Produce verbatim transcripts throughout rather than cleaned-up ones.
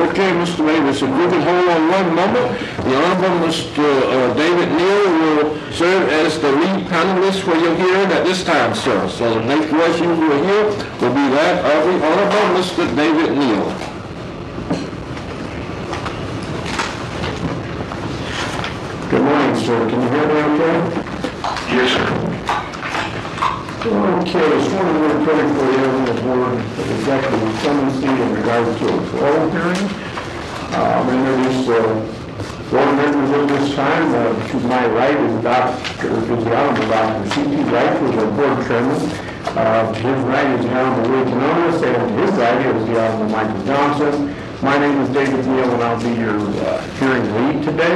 Okay, Mister Davis, if we can hold on one moment, the Honorable Mister Uh, David Neal will serve as the lead panelist for your hearing at this time, sir. So the next voice you will hear will be that of the Honorable Mister David Neal. Good morning, sir. Can you hear me okay? Yes, sir. Okay, this morning we're putting for you on the board of executive clemency in regard to a parole hearing. Uh, I'm introduced uh, board members at this time. Uh, to my right is Doctor is the Honorable Doctor C T Wright, who is our board chairman. Uh, to his right is the Honorable Lee Canonis, and to his right is the Honorable Michael Johnson. My name is David Neal, and I'll be your uh, hearing lead today.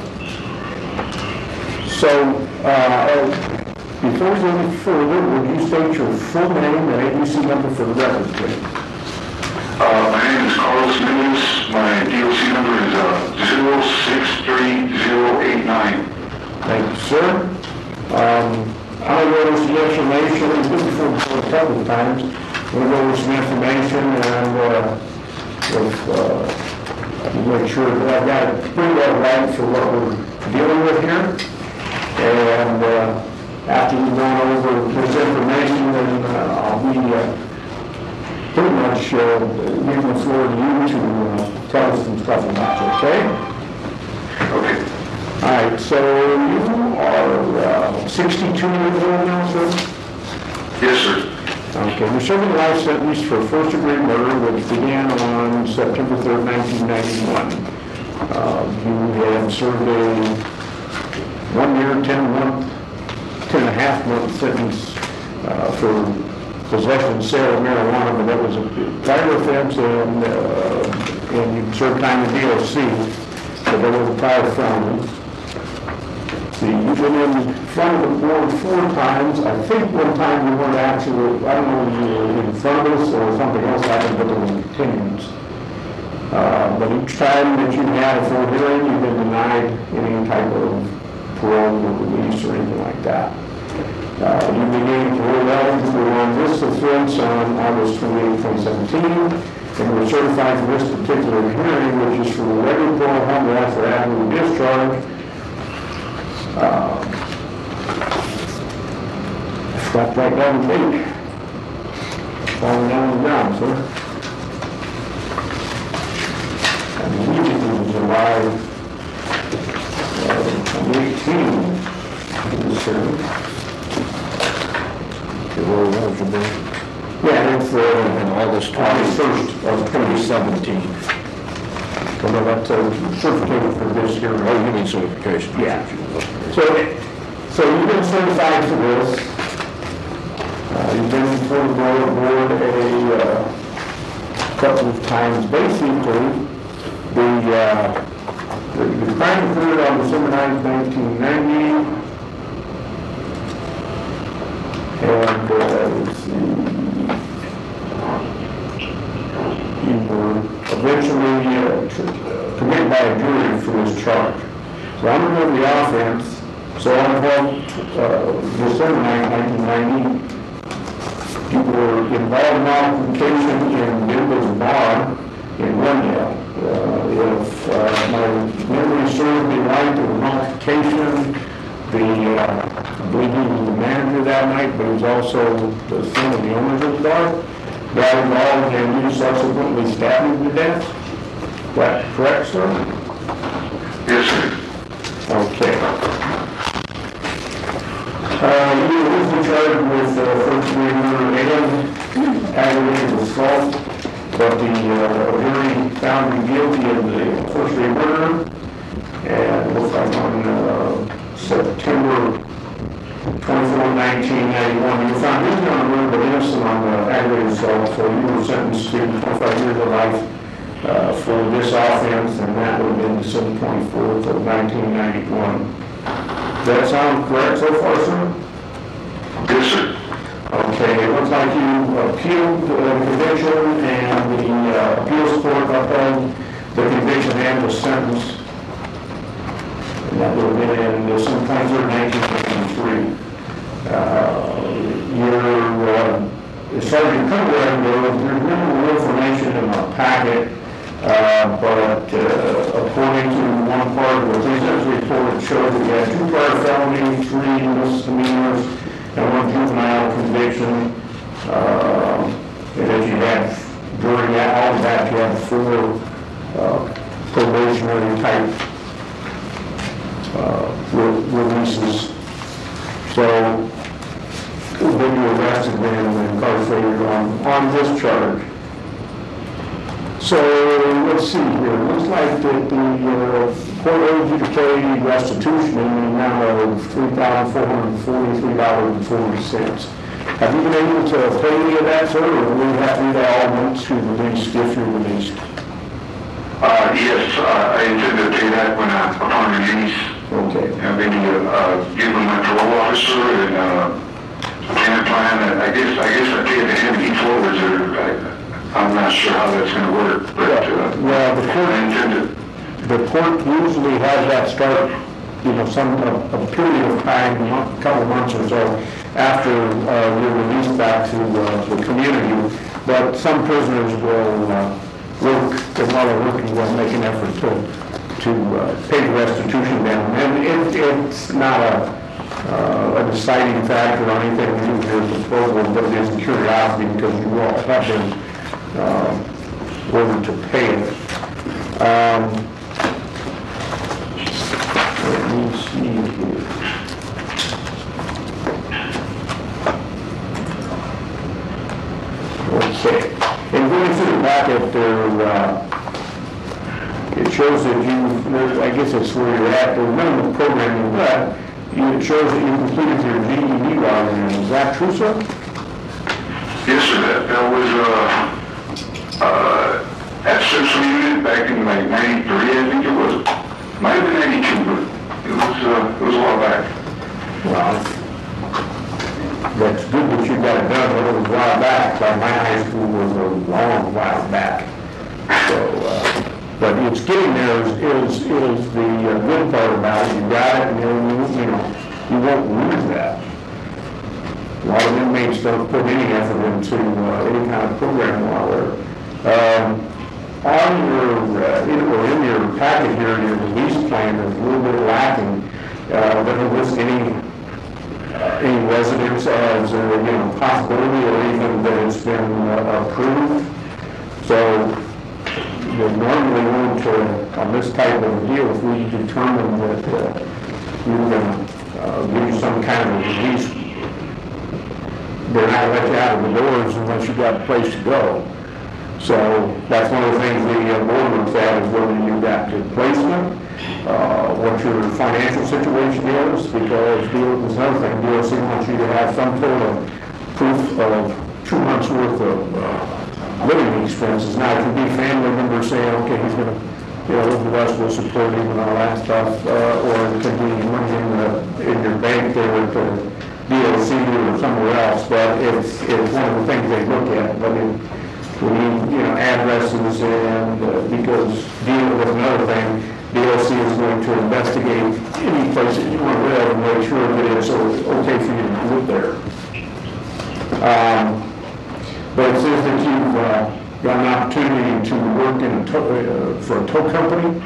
So, uh, before we go any further, would you state your full name and A B C number for the record, please? Uh, my name is Carlos Mendes. My D O C number is uh, zero six three zero eight nine. Thank you, sir. Um, I'll go over some information. We've been before the board a couple of times. We'll go over some information and uh, with, uh, make sure that I've got it pretty well right for what we're dealing with here. And uh, after you've gone over this information, then uh, I'll be uh, pretty much uh, giving the floor to you to uh, tell us some stuff about it, okay? Okay. All right, so you are uh, sixty-two years old now, sir? Yes, sir. Okay, you're serving a life sentence for first-degree murder, which began on September third, nineteen ninety-one. Uh, you have served a one year, ten month, ten and a half month sentence uh, for possession and sale of marijuana, but that was a prior offense, and uh, and you served time in D O C, but that was a prior felony. See, you've been in front of the board four times. I think one time you weren't actually, I don't know, you were in front of us or something else happened, but there was a continuance. Uh, but each time that you've had a full hearing, you've been denied any type of parole or release or anything like that. Uh, you became parole eligible on this offense on August twenty-eighth, twenty seventeen, and were certified for this particular hearing, which is for the regular parole home after avenue discharge. Uh, Got right down the beach. Falling down the ground, sir. I believe it was July uh, eighteen. Yeah, it's uh, In August August first of twenty seventeen. So no, that's a certificate for this here. Oh, you mean certification? Yeah. So, so you've been certified for this. Uh, you've been before the board, board a uh, couple of times. Basically, the uh, the, the crime occurred on December ninth, nineteen ninety, and uh, let's see, you were eventually uh, tr- committed by a jury for this charge. So I'm going to go to the offense. So on uh, December ninth, nineteen ninety, you were involved in modification in Denver's bar in Glendale. Uh, if uh, my memory serves me right, there was modification. The, uh, I believe he was the manager that night, but he was also the son of the owner of the bar. Got involved and you subsequently stabbed him to death. Is that correct, sir? Yes, sir. Okay. Uh, you were originally charged with uh, first degree murder and aggravated assault, but the uh, jury found you guilty of the first degree murder, and it looks like on uh, September twenty-fourth, nineteen ninety-one, you were found guilty on the murder but innocent on the aggravated assault, so you were sentenced to twenty-five years of life uh, for this offense, and that would have been December twenty-fourth of nineteen ninety-one. Does that sound correct so far, sir? Yes, sir. Okay, it looks like you appealed uh, the conviction and the uh, appeals court upheld the conviction and the sentence. And that would have been in some point in nineteen fifty-three. Uh, your, uh, as far as your criminal record goes, there's no more information in our packet, uh, but uh, according to one part of the pre-sentence report, it shows that he had two prior felonies, three misdemeanors, and one juvenile conviction. Uh, and as you have, during that, all of that, you have four uh, probationary type uh, re- releases. So then you arrested them and incarcerated on, on this charge. So let's see here. It looks like that the uh, court owes you to pay restitution in the amount of three thousand four hundred forty-three dollars and forty cents. Have you been able to pay any of that, sir, or will you have to do that all once you're released, if you're released? Uh, yes, uh, I intend to pay that when I, upon release. Okay. And maybe uh, uh, give them my parole officer and uh, a payment plan. I guess I guess I pay it to him. He forwards it. I, I'm not sure how that's going to work, but uh, well, the court, I intend to. the court usually has that start, you know, some a, a period of time, a couple months or so after uh, you're released back to uh, the community. But some prisoners will uh, work, and while they're working, will make an effort to to uh, pay the restitution down, and it, it's not a uh, a deciding factor on anything to do with your proposal, but it is a curiosity because you all have been uh, ordered to pay it. Um, let me see here. Okay. And going through the packet there, uh, it shows that you, I guess it's where you're at, the minimum programming, but it shows that you completed your G E D login. Is that true, sir? Yes, sir. That, that was uh, uh, at Central Unit back in like ninety-three, I think it was. Might have been ninety-two, but it was uh, it was a while back. Well, that's good that you got it done, but it was a while back. Like my high school was a long while back. So, uh, but it's getting there is, is, is the uh, good part about it. You got it, and then you, you know, you won't lose that. A lot of inmates don't put any effort into uh, any kind of program while they're um, on your, uh, in, or in your packet here, your release plan is a little bit lacking. Uh, doesn't list any uh, any residents as uh, you know, possibility or even that it's been uh, approved. So you normally want to, on this type of a deal, if we determine that uh, you're going to uh, give you some kind of release, they're not going to let you out of the doors unless you've got a place to go. So that's one of the things the uh, board looks at is whether you got good placement, uh, what your financial situation is, because there's another thing, D O C wants you to have some sort of proof of two months worth of uh, living expenses. Now, it can be family members saying, okay, he's going to, you know, live with us, we'll support him and all that stuff, uh, or it could be money in, the, in your bank there at the D O C or somewhere else, but it's, it's one of the things they look at. But it, we need, you know, addresses, and uh, because dealing with another thing, D O C is going to investigate any place that you want to live and make sure that it's okay for you to live there. Um, but it says that you've uh, got an opportunity to work in a tow, uh, for a tow company.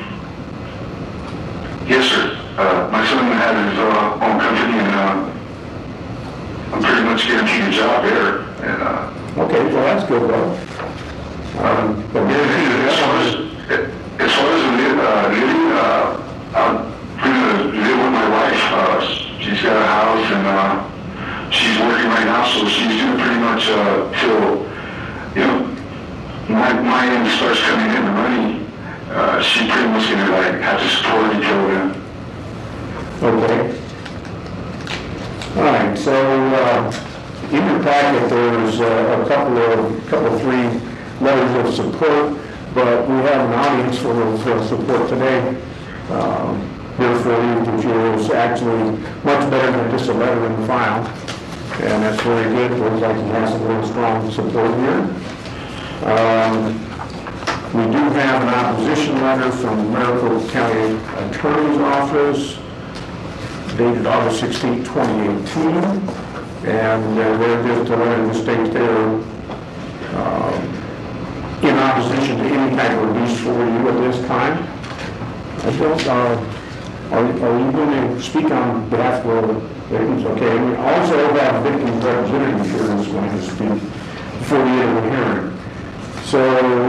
Yes, sir. Uh, my son had his uh, own company, and uh, I'm pretty much guaranteed a job there. And uh, okay, well that's good though. Um, but as far as as far as living, uh, living uh, I'm going to live with my wife. Uh, she's got a house, and uh, she's working right now, so she's doing pretty much uh, till you know my my end starts coming in the money. Uh, she's pretty much going to like have to support me till then. okay. All right. So uh, in your packet, there's uh, a couple of couple three letters of support, but we have an audience for for support today um, here for you, which is actually much better than just a letter in the file, and that's very good. It looks like he has some real strong support here. Um, we do have an opposition letter from the Maricopa County Attorney's Office dated August sixteenth, twenty eighteen, and uh, they're just a letter that states they're um, in opposition to any type of release for you at this don't, uh, are, are you going to speak on behalf of the victims? Okay, and we also have victims representative here who's going to speak before the end of the hearing. So,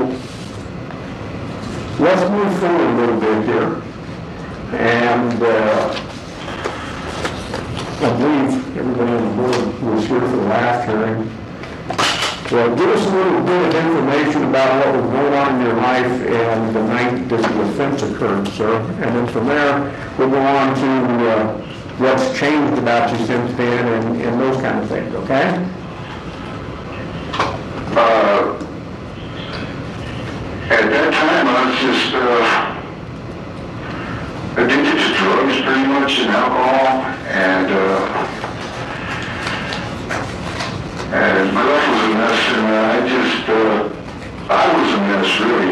let's move forward a little bit here. And, uh, I believe everybody on the board who was here for the last hearing. Well, give us a little bit of information about what was going on in your life and the night that the offense occurred, sir. And then from there, we'll go on to uh, what's changed about you since then and, and those kind of things, okay? Uh, at that time, I was just uh, addicted to drugs pretty much and alcohol, and uh, and my life was a mess, and uh, I just, uh, I was a mess, really.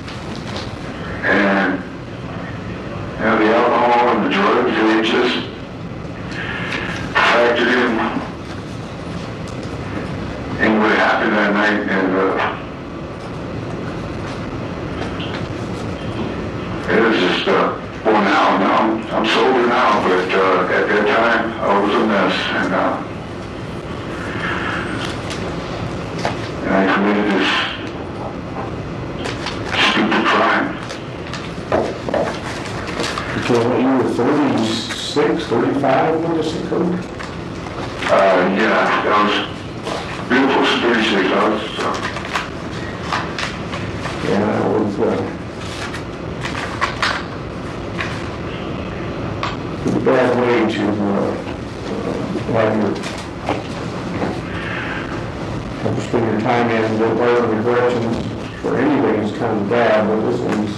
And, you know, the alcohol and the drugs, they just factored in, in what happened that night, and uh, it was just, uh, well, now, now, I'm sober now, but uh, at that time, I was a mess, and uh, and I committed this stupid crime. Okay, well, you were thirty-six, thirty-five when this occurred? Uh, yeah, I was real close to thirty-six. I was, uh, Yeah, I was, uh, it's a bad way to, uh, uh, have your, have to spend your time in, but part of the regression for anything is kind of bad, but this one's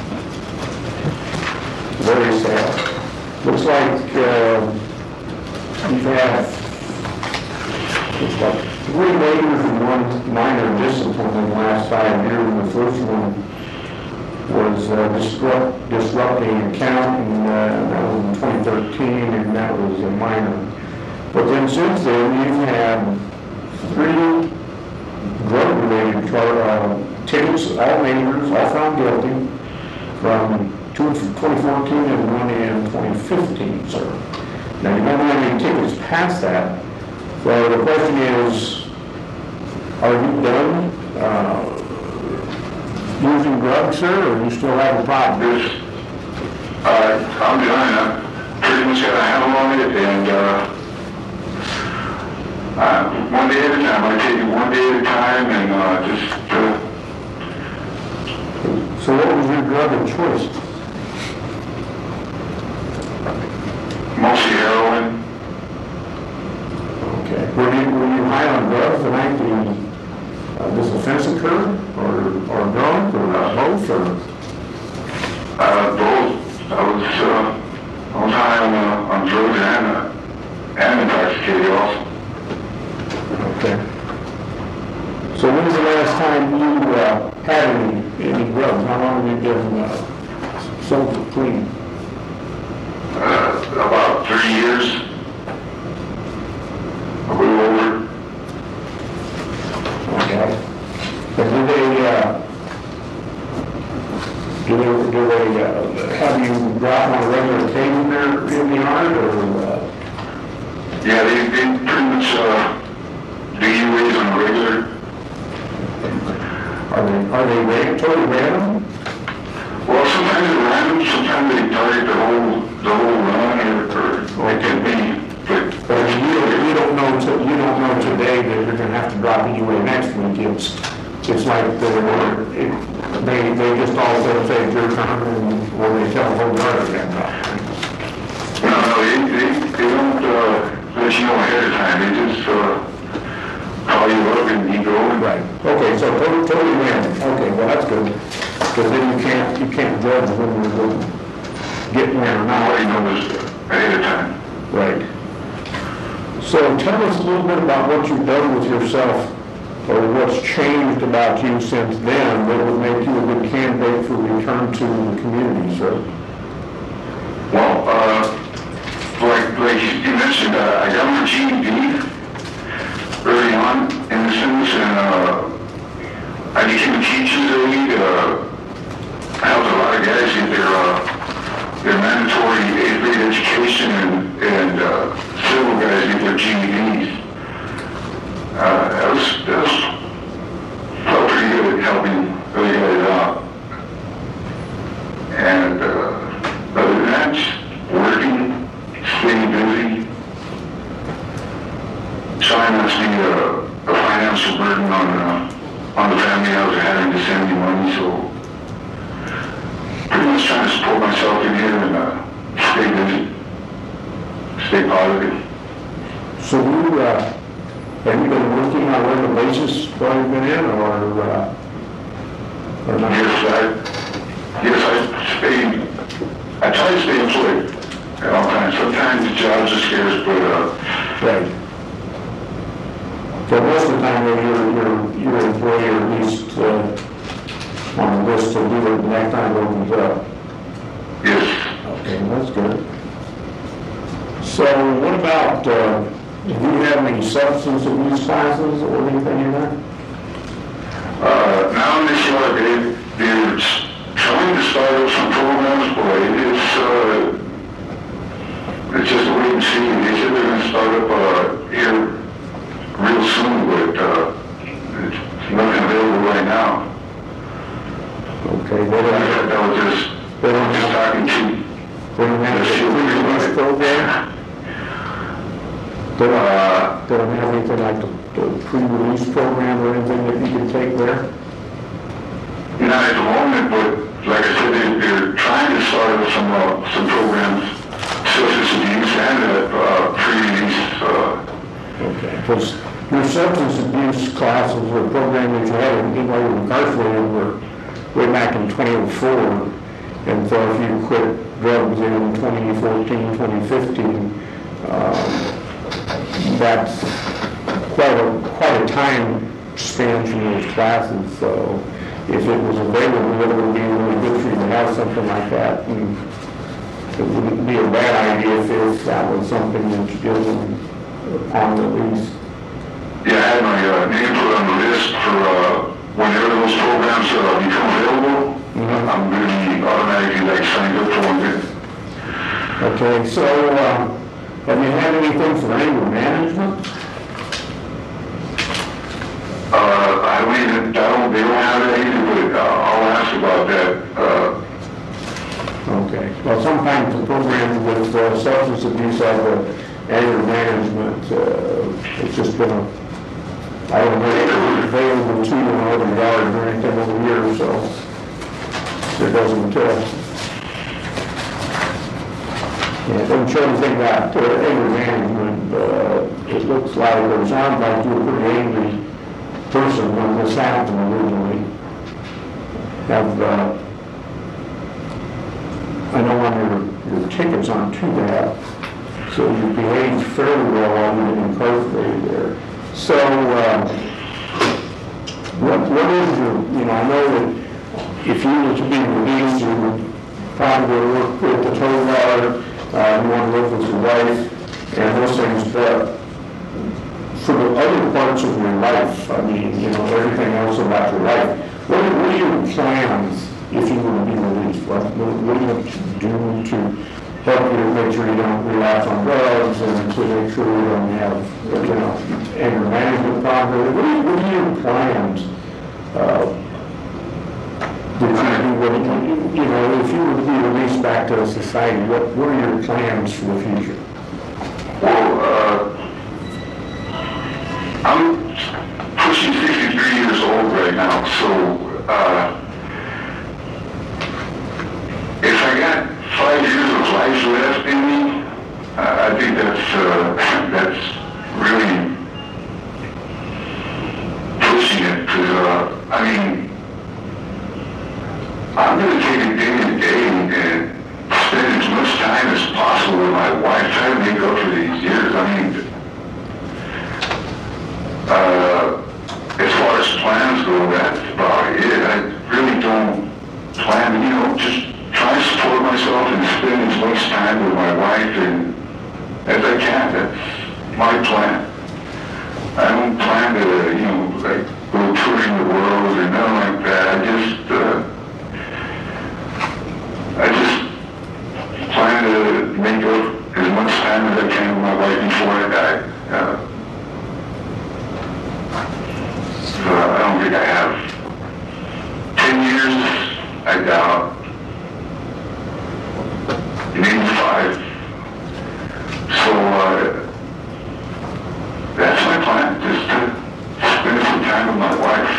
very sad. Looks like, uh, you've had, looks like three majors and one minor discipline in the last five years, and the first one was uh, disrupt, disrupting account, and uh, that was in twenty thirteen, and that was a minor. But then since then, you've had three drug-related char- uh, tickets, all majors, all found guilty, from two in twenty fourteen and one in twenty fifteen, sir. Now, you don't have any tickets past that, so the question is, are you done uh, using drugs, sir, or you still have a problem? this, uh, I'm done. I pretty much got a handle on it, and uh, uh, one day at a time. I take it one day at a time, and uh, just uh, So what was your drug of choice? mostly heroin. Okay. Were you, were you high on drugs the night the, uh, this offense occurred, or, or drunk, or uh, both, or? Uh, both. I was, uh, I was high on, uh, on drugs and, uh, and intoxicated also. Okay. So when was the last time you uh, had any, any drugs? How long have you been uh, sober, clean? Uh, about three years. A little over. Okay. But do they, uh, do they, do they uh, have you drive on a regular occasion there in the yard, or? Uh, Yeah, they, they pretty much, uh, do U As on a regular. Are they, are they ra- totally random? Well, sometimes it's random, sometimes they target the whole, the whole run, or, or it could be, but, But you don't, you don't know, to- you don't know today that you're gonna have to drop a U A next week. It's, it's like they're, it, they, they just all sort of say it's your turn, and, or they tell the whole yard that drop. no, no, they, they, they don't, uh, let you know ahead of time, they just, uh, call you up and you go. and- Right. Okay, so totally, totally random. Okay, well, that's good. Because then you can't, you can't judge when you're going to get one or Nobody not. knows ahead of time. Right. So tell us a little bit about what you've done with yourself, or what's changed about you since then that would make you a good candidate for return to the community, sir. Well, uh, like, like you mentioned, uh, I got my G E D early on in the sentence, and, uh, I became a teacher's aide, uh, I helped a lot of guys get their, uh, their mandatory eighth grade education, and, and uh, several guys get their G E Ds. Uh, that was, that was, felt pretty good at helping those guys out. And uh, other than that, working, staying busy, trying not to be a, a financial burden on, uh, on the family. I was having to send me money, so pretty much trying to support myself in here and uh, stay busy, stay positive. So you, uh, have you been working on a regular basis while you've been in, or, uh, or not? Yes, I, yes, I stay, I try to stay employed at all times. Sometimes the job just scares, but uh, Right. So most of the time, you're, you're, you're employee, or at least, uh, on the list to do it when that time opens up. yes. Okay, that's good. So what about, uh, do you have any substance abuse classes or anything in there? Uh, now in this year, they, they're trying to start up some programs, but it's, uh, it's just a wait and see. They said they're going to start up, uh, here real soon, but, uh, it's nothing available right now. Okay, they But I don't, thought that was just, they don't just have, talking to, they don't have a pre-release program? They don't, uh, they don't have anything like the, the pre-release program or anything that you can take there? not at the moment, but like I said, they, they're trying to start up some, uh, some programs, substance abuse and, uh, uh, pre-release, uh, Okay, because your substance abuse classes or program that you had in while you were incarcerated were way back in twenty oh four, and so if you quit drugs in twenty fourteen, twenty fifteen, um, that's quite a, quite a time span for those classes, so if it was available, it would be really good for you to have something like that, and it wouldn't be a bad idea if it- that was something that you did upon the lease. yeah, I had my, uh, name put on the list for, uh, whenever those programs, uh, become available. Mhm. I'm gonna be automatically, like, signed up for them. Okay, so, uh, have you had anything for anger management? Uh, I don't even, I don't, they don't have that either, but, uh, I'll ask about that, uh, Okay, well, sometimes the program with uh, substance abuse have uh, anger management, uh, it's just been a, I don't know, if it's available to you in other yards or anything over here, so it doesn't, uh, yeah, it doesn't show anything about uh, anger management. Uh, it looks like, or it sounds like you're a pretty angry person when this happened originally. Have, uh, I know on your, your tickets aren't too bad, so you behaved fairly well while you were incarcerated there. So, uh, what, what is your, you know, I know that if you were to be released, you would probably work with the tow guard, uh, you want to live with your wife, and those things, but for the other parts of your life, I mean, you know, everything else about your life, what are, what are your plans if you were to be released? What, what what do you have to do to help you to make sure you don't relapse on drugs and to make sure you don't have, you know, anger management problems? What are, what are your plans? Uh, that you do, what, do you you know, if you were to be released back to society, what, what are your plans for the future? well, uh, I'm pushing sixty-three years old right now, so, uh, if I got five years of life left in me, I, I think that's, uh, that's really pushing it, because, uh, I mean, I'm going to take it day to day and spend as much time as possible with my wife, try to make up for these years. I mean, uh, as far as plans go, that's about it. I really don't plan, you know, just try to support myself and spend as much time with my wife and as I can. That's my plan. I don't plan to, you know, like, go touring the world or nothing like that. I just, uh, I just, time as I can with my wife before I die. Uh, so I don't think I have. Ten years, I doubt. Maybe five. So uh, that's my plan, just to spend some time with my wife.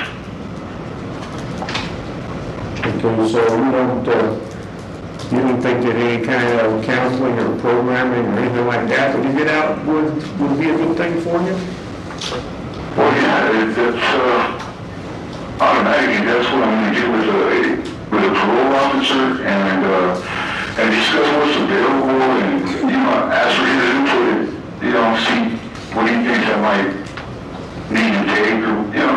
Okay, so you don't, uh, you don't think that any kind of counseling or programming or anything like that, when you get out, would, would be a good thing for you? Well, yeah, it, it's uh, automatic. That's what I'm going to get with a, with a parole officer and uh, and discuss what's available and, you know, ask for his input, you know, see what he thinks I might need to take or, you know,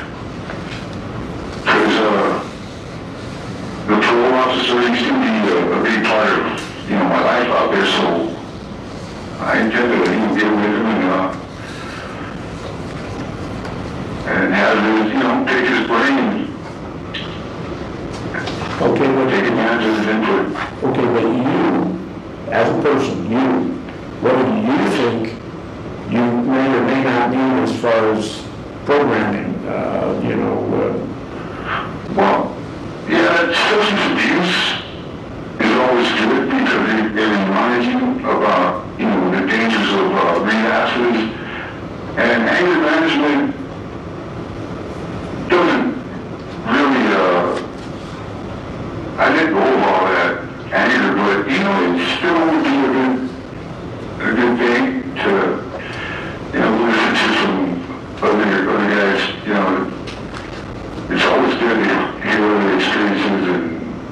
because uh, the parole officer used to be a, a big part of, you know, my life out there, so I intend to, you know, get with him and, uh, and have his, you know, pick his brain and Okay, but, take advantage of his input. okay, but you, as a person, you, what do you think you may or may not need as far as programming, uh, you know, uh, Well, yeah, substance abuse is always good because it, it reminds you about, you know, the dangers of uh, relapses. And anger management doesn't really, uh, I let go of all that anger, but, you know, it still would be a good, a good thing to, you know, listen to some other, other guys, you know. It's always good to hear other experiences and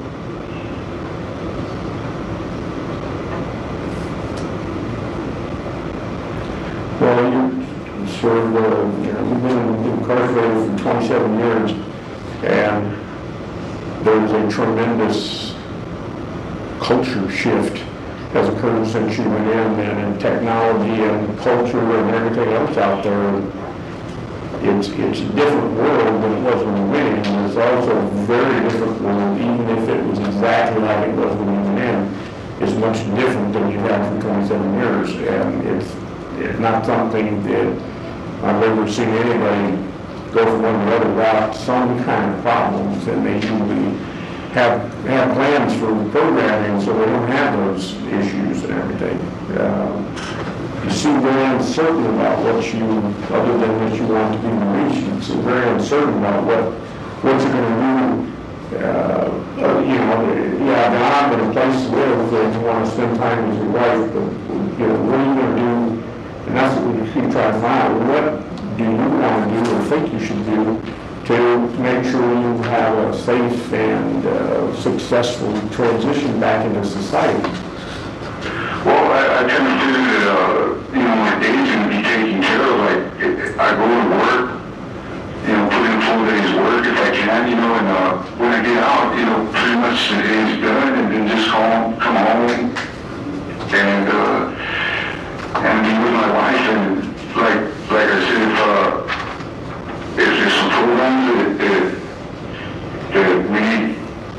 well, you served, uh, you know, you've been incarcerated for twenty-seven years, and there's a tremendous culture shift has occurred since you went in, and in technology and culture and everything else out there. It's, it's a different world than it was when you went in, and it's also a very different world, even if it was exactly like it was when you went in. It's much different than you had for twenty-seven years, and it's, it's not something that I've ever seen anybody go from one to the other without some kind of problems, and they usually have, have plans for programming so they don't have those issues and everything. Uh, You seem very uncertain about what you, other than that you want to be released, you seem very uncertain about what, what you're going to do. Uh, uh, you know, yeah, job and a place to live, and you want to spend time with your wife, but, you know, what are you going to do? And that's what we keep trying to find out. What do you want to do or think you should do to make sure you have a safe and uh, successful transition back into society? well, I, I kind of figured that, uh, you know, my day's going to be taken care of. Like, it, I go to work, you know, put in a full day's work if I can, you know, and uh, when I get out, you know, pretty much the day's done, and then just home, come home, and, uh, and be with my wife, and like, like I said, if, uh, if there's some programs that, that, that we need,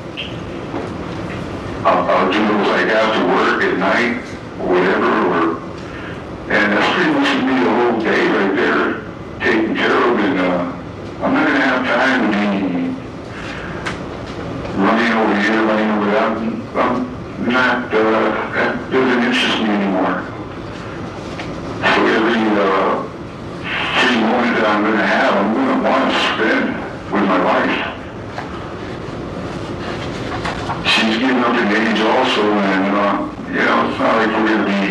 I'll, I'll do those like after work at night, or whatever, or, and that's pretty much gonna be the whole day right there, taken care of, and, uh, I'm not gonna have time to be running over here, running over that. I'm not, uh, that doesn't interest me anymore. So every, uh, free moment that I'm gonna have, I'm gonna want to spend with my wife. She's getting up in age also, and, uh, you know, it's not like we're going to be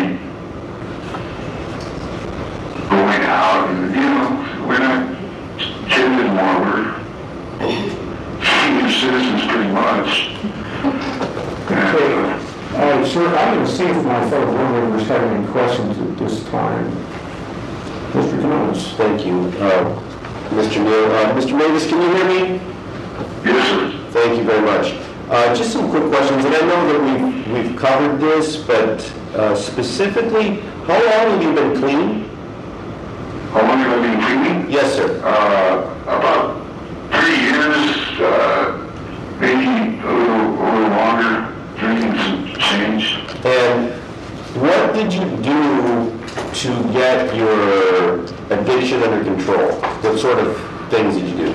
going out, and, you know, we're not kids anymore, we're senior citizens pretty much. And, Okay. uh, All right, sir, I'm going to see if my fellow board members have any questions at this time. Mister Canones. Thank you, uh, Mister Neal. Uh, Mister Mavis, can you hear me? yes, sir. Thank you very much. Uh, Just some quick questions, and I know that we've, we've covered this, but uh, specifically, how long have you been clean? How long have I been cleaning? Yes, sir. Uh, about three years, uh, maybe a little, a little longer, drinking some change. And what did you do to get your addiction under control? What sort of things did you do?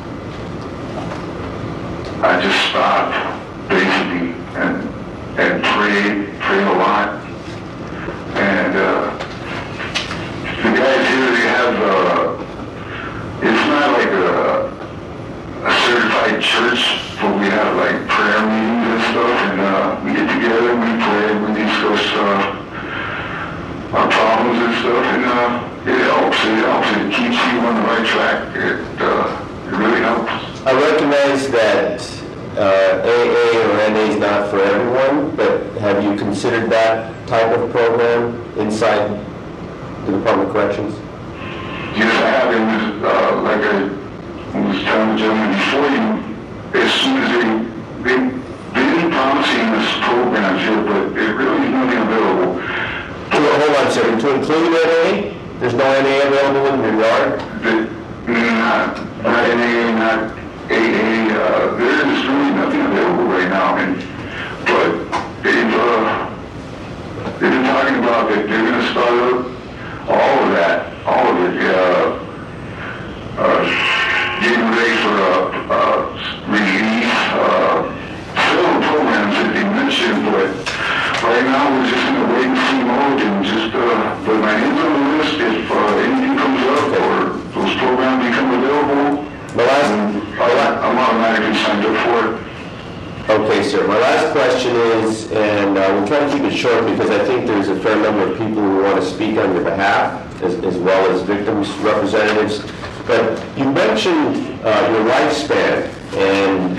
I just stopped, basically, and and prayed, prayed a lot. And uh, the guys here, they have, uh, it's not like a, a certified church, but we have like prayer meetings and stuff, and uh, we get together, we pray, we discuss uh, our problems and stuff, and uh, it helps, it helps, it keeps you on the right track, it, uh, it really helps. I recognize that uh, A A or N A is not for everyone, but have you considered that type of program inside the Department of Corrections? Yes, I have. It was, uh, like I was telling the gentleman before you, as soon as they, they, they've been promising us programs here, but there really is nothing available. Hold hold on, sir. To include N A? There's no N A available in your yard? The, not, not N A A, not A A, uh, there is really nothing available right now. And, but they've, uh, they've been talking about that they're going to start up all of that, all of it, uh, uh, getting ready for a uh, uh, release, uh, several programs that they mentioned, but right now we're just in a wait and see mode and just, uh, put my names on the list if uh, anything comes up or those programs become available. My last, I'm automatically signed up for it. Okay, sir. My last question is, and uh, we'll try to keep it short because I think there's a fair number of people who want to speak on your behalf, as, as well as victims' representatives. But you mentioned uh, your lifespan, and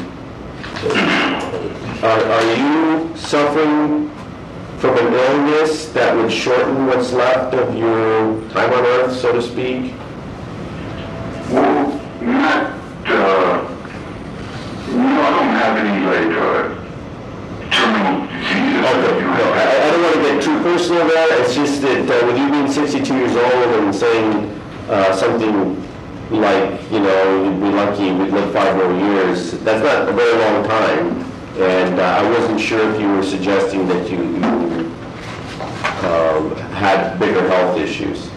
are, are you suffering from an illness that would shorten what's left of your time on Earth, so to speak? Well, not, uh, no, I don't have any, like, uh, terminal diseases. Okay, no, I, I don't want to get too personal there. It's just that uh, with you being sixty-two years old and saying uh, something like, you know, you'd be lucky we'd live five more years, that's not a very long time. And uh, I wasn't sure if you were suggesting that you, you um, had bigger health issues.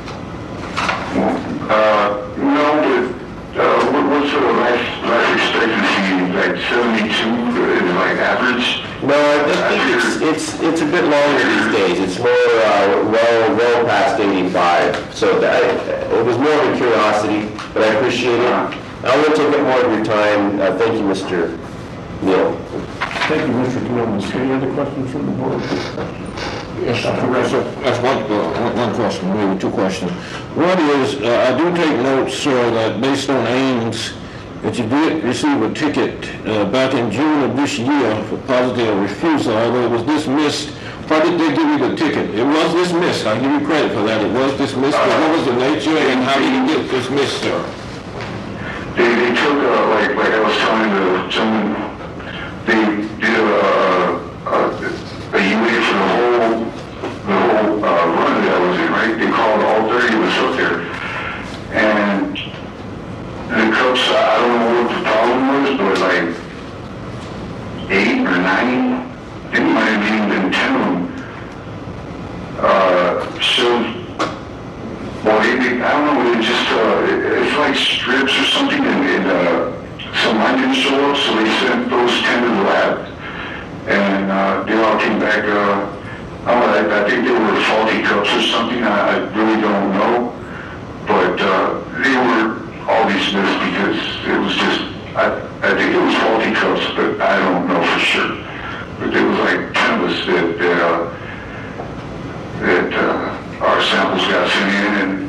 Uh, no, but uh, what, what's the life, life expectancy, like seventy-two is like average? No, I just think it's, it's, it's a bit longer these days. It's more, uh, well, well past eighty-five. So that, it was more of a curiosity, but I appreciate it. I won't take up more of your time. Uh, thank you, Mister Neal. Thank you, Mister Clemens. Any other questions from the board? Yes, that's, that's one, uh, one- one question, maybe two questions. One is, uh, I do take notes, sir, that based on Ames, that you did receive a ticket uh, back in June of this year for positive refusal, although it was dismissed. Why did they give you the ticket? It was dismissed. I give you credit for that. It was dismissed, but what was the nature and how did it get dismissed, sir? They, they took, uh, like, like I was telling the gentleman, they did a, a, a U A for the whole, the whole, uh, run that I was in, right? They called all thirty of us up there. And the cops, I don't know what the problem was, but like eight or nine, it might have even been ten of them, uh, showed, well, they, they, I don't know, it just, uh, it, it's like strips or something, and, and uh, some line didn't show up, so they sent those ten to the lab. And uh, they all came back, uh, I, don't know, I, I think they were faulty cups or something, I, I really don't know. But uh, they were all dismissed because it was just, I, I think it was faulty cups, but I don't know for sure. But there was like ten of us that, that, uh, that uh, our samples got sent in, and,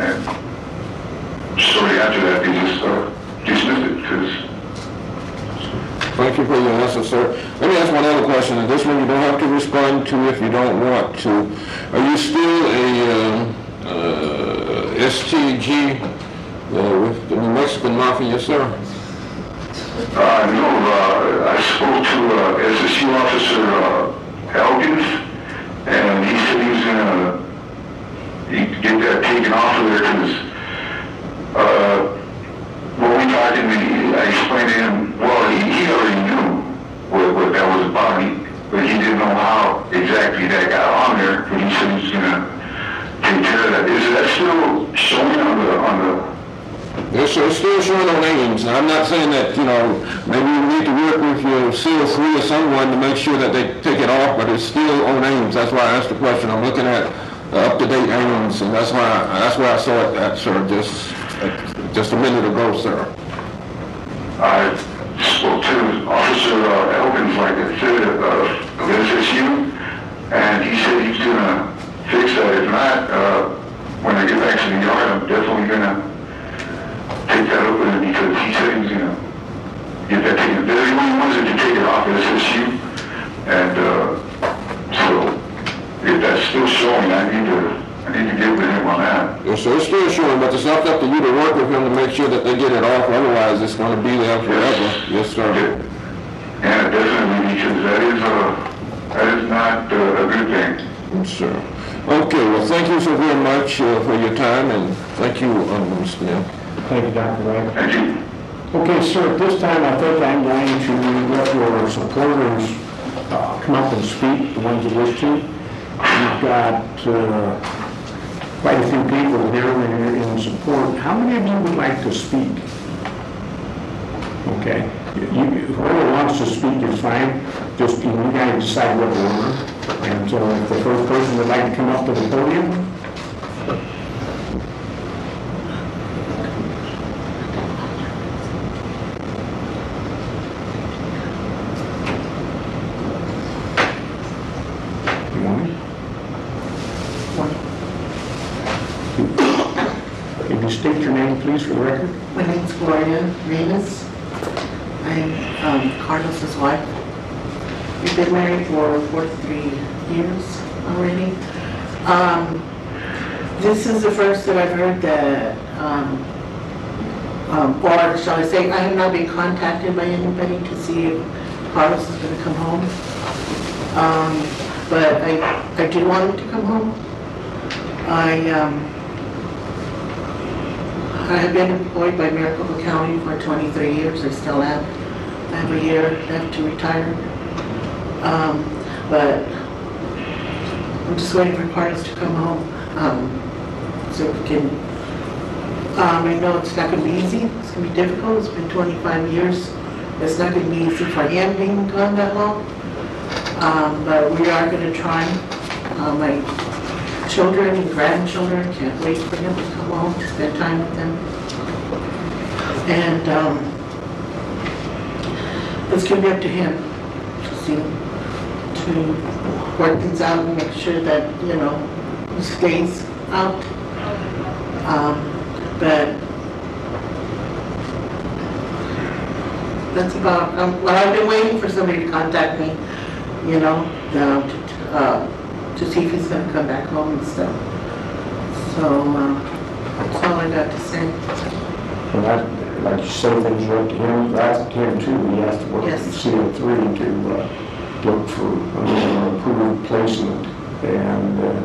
and shortly after that they just uh, dismissed it because. Thank you for your answer, sir. Let me ask one other question, and this one you don't have to respond to if you don't want to. Are you still a um, uh, S T G uh, with the New Mexican Mafia, sir? Uh, no, uh, I spoke to uh, S S U officer uh, Elkins, and he said he was gonna he get that taken off of there because uh, when we talked to him, he, I explained to him, well, he, he already knew what, what that was about, he, but he didn't know how exactly that got on there. there, but he said he's gonna take care of that. Is that still showing on the, on the, It's, it's still showing on Ames, and I'm not saying that, you know, maybe you need to work with your C O three or someone to make sure that they take it off, but it's still on Ames. That's why I asked the question. I'm looking at uh, up-to-date Ames, and that's why, that's where I saw it at, sir, just, uh, just a minute ago, sir. I spoke to Officer uh, Elkins, like I said, uh, of S S U, and he said he's gonna fix that. If not, uh, when I get back to the yard, I'm definitely gonna take that over there, because he said he was gonna get that taken. They're the only ones that can take it off S S U, and uh, so if that's still showing, I need to, I need to get with him on that. Yes, sir, it's still showing, but it's up to you to work with him to make sure that they get it off, otherwise it's gonna be there forever. Yes, sir. Yeah, definitely, because that is a, that is not uh, a good thing. Yes, sir. Okay, well, thank you so very much uh, for your time, and thank you, um, Mister Neal. Thank you, Doctor Wright. Thank you. Okay, sir, at this time, I think I'm going to let your supporters uh, come up and speak, the ones who wish to. We've got uh, quite a few people here in in support. How many of you would like to speak? Okay. You- Whoever wants to speak is fine. Just, you know, you guys decide what order. And so if the first person would like to come up to the podium. You want it? Can you state your name, please, for the record? My name's Gloria Reyes. I'm um, Carlos's wife. We've been married for forty-three years already. Um, This is the first that I've heard that, um, um, or shall I say, I have not been contacted by anybody to see if Carlos is going to come home. Um, But I, I do want him to come home. I, um, I have been employed by Maricopa County for twenty-three years, I still am. I have a year left to retire. Um, but I'm just waiting for Carlos to come home, um, so we can, um, I know it's not gonna be easy, it's gonna be difficult, it's been twenty-five years. It's not gonna be easy for him being gone that long, um, but we are gonna try. Uh, my children and grandchildren can't wait for him to come home to spend time with them. And um, it's going to be up to him to see, to work things out and make sure that, you know, he stays out. Um, but that's about, um, well, I've been waiting for somebody to contact me, you know, um, to, uh, to see if he's going to come back home and stuff. So, um, that's all I got to say. Well, that, like you said, things are up to him, that's up to him too. He has to work with the Yes. C O three to uh, look for an approved placement. And uh,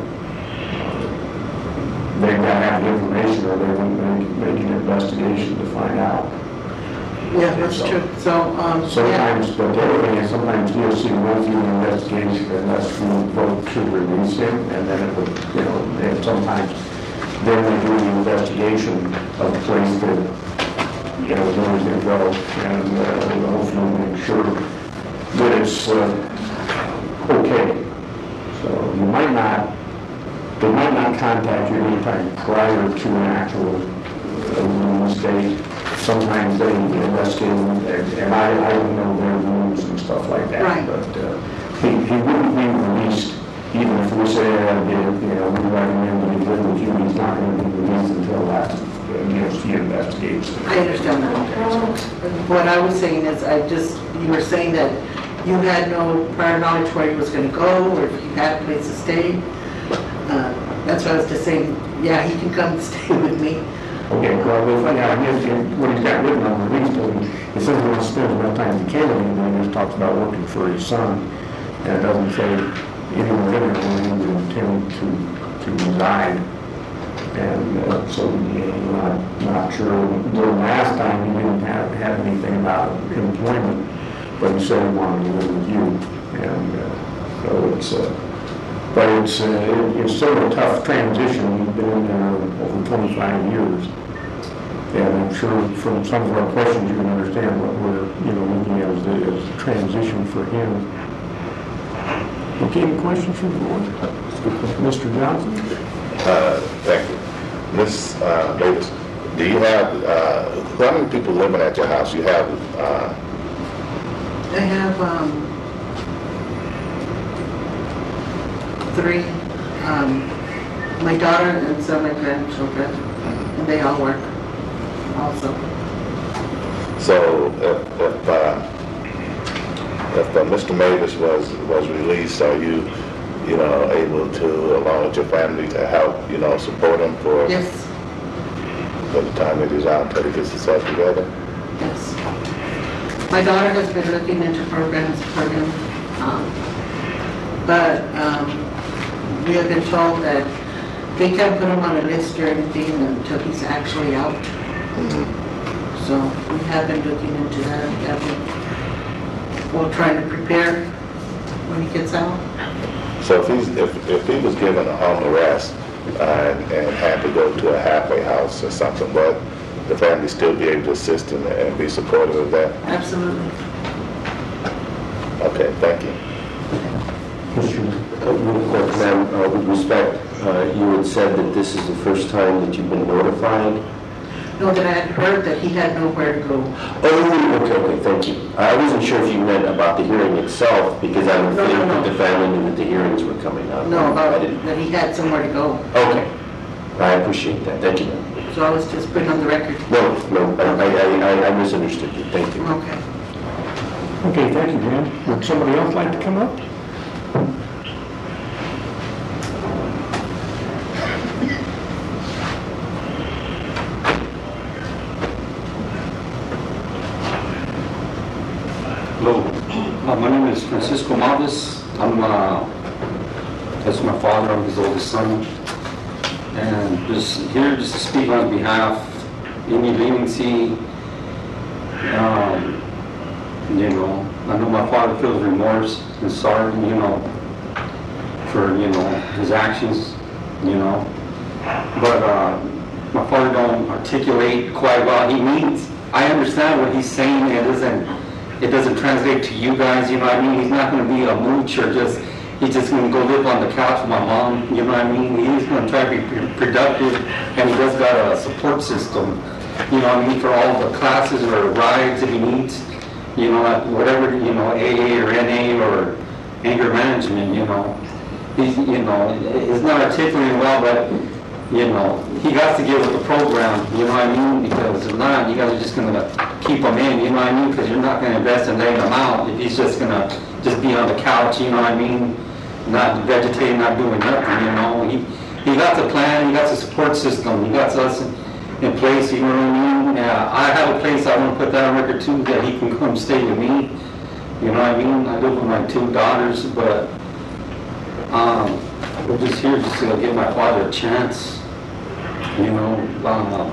they've got to have the information or they wouldn't make, make an investigation to find out. Yeah, that's So- true. So, um, yeah. Sometimes, but the other thing is sometimes D O C will do an investigation unless we vote to release him, and then it would, you know, and sometimes then they do the investigation of the place that, you know, where he's gonna go, and uh, hopefully make sure that it's uh, okay. So you might not, they might not contact you anytime prior to an actual uh, release date. Sometimes they investigate, and and I, I don't know their rules and stuff like that. Right. But uh, he, he wouldn't be released, even if we say, uh, you know, we recommend that he live with you, he's not going to be released until after uh, D O C investigates. I understand that. What I was saying is, I just, you were saying that you had no prior knowledge where he was going to go, or if he had a place to stay. Uh, That's what I was just saying, yeah, he can come stay with me. Okay, well, if- yeah, I guess uh, what he's got written on the release, but he says he wants to spend as much time as he can, and then he just talks about working for his son, and it doesn't say anywhere in there when he would intend to, to reside. And uh, so, you know, I'm not, not sure, the last time he didn't have, have anything about employment, but he said he wanted to live with you, and uh, so it's, uh, But it's, uh, it- it's still a tough transition. We've been in there over twenty-five years. And I'm sure from some of our questions, you can understand what we're, you know, looking at as the, as the transition for him. Okay, any questions from the board? Mister Johnson? Uh, Thank you. Miz uh, Davis, do you have, uh, how many people living at your house? You have, uh, I have, um, three, um, my daughter and some of my grandchildren, and they all work also. so if, if, uh, if uh, Mister Mavis was, was released, are you, you know, able to, along with your family, to help, you know, support him for, Yes, for the time that he's out until he gets himself together? yes. My daughter has been looking into programs for him, um, but, um, we have been told that they can't put him on a list or anything until he's actually out. So we have been looking into that, we have been, we'll try to prepare when he gets out. So if he's, if, if he was given a home arrest uh, and, and had to go to a halfway house or something, would the family still be able to assist him and be supportive of that? Absolutely. Okay, thank you. Mister Uh, Real quick, ma'am, uh, with respect, uh, you had said that this is the first time that you've been notified. No, that I had heard that he had nowhere to go. Oh, okay, okay, thank you. I wasn't sure if you meant about the hearing itself, because I don't No, think no, that no. the family knew that the hearings were coming up. No, I about didn't. that he had somewhere to go. Okay, I appreciate that, thank you, ma'am. So I was just putting on the record. No, no, I, I, I, I misunderstood you, thank you. Okay. Okay, thank you, Dan. Would somebody else like to come up? Hello, uh, my name is Francisco Mavis. I'm, uh, that's my father, I'm his oldest son. And just here just to speak on his behalf, any leniency, um, you know, I know my father feels remorse and sorry, you know, for, you know, his actions, you know. But, uh, my father don't articulate quite well. He means, I understand what he's saying, it doesn't, it doesn't translate to you guys, you know what I mean? He's not gonna be a mooch or just, he's just gonna go live on the couch with my mom, you know what I mean? He's gonna try to be pr- productive, and he does got a support system, you know what I mean, for all the classes or rides if he needs, you know, like whatever, you know, A A or N A or anger management, you know. He's, you know, he's not articulating well, but, you know, he got to get with the program, you know what I mean? Because if not, you guys are just gonna keep him in, you know what I mean? Because you're not gonna invest in letting him out if he's just gonna just be on the couch, you know what I mean? Not vegetating, not doing nothing, you know? He, he got the plan, he got the support system, he got us in, in place, you know what I mean? Yeah, I have a place, I wanna put that on record too, that he can come stay with me, you know what I mean? I live with my two daughters, but, um, we're just here just to give my father a chance. You know, um,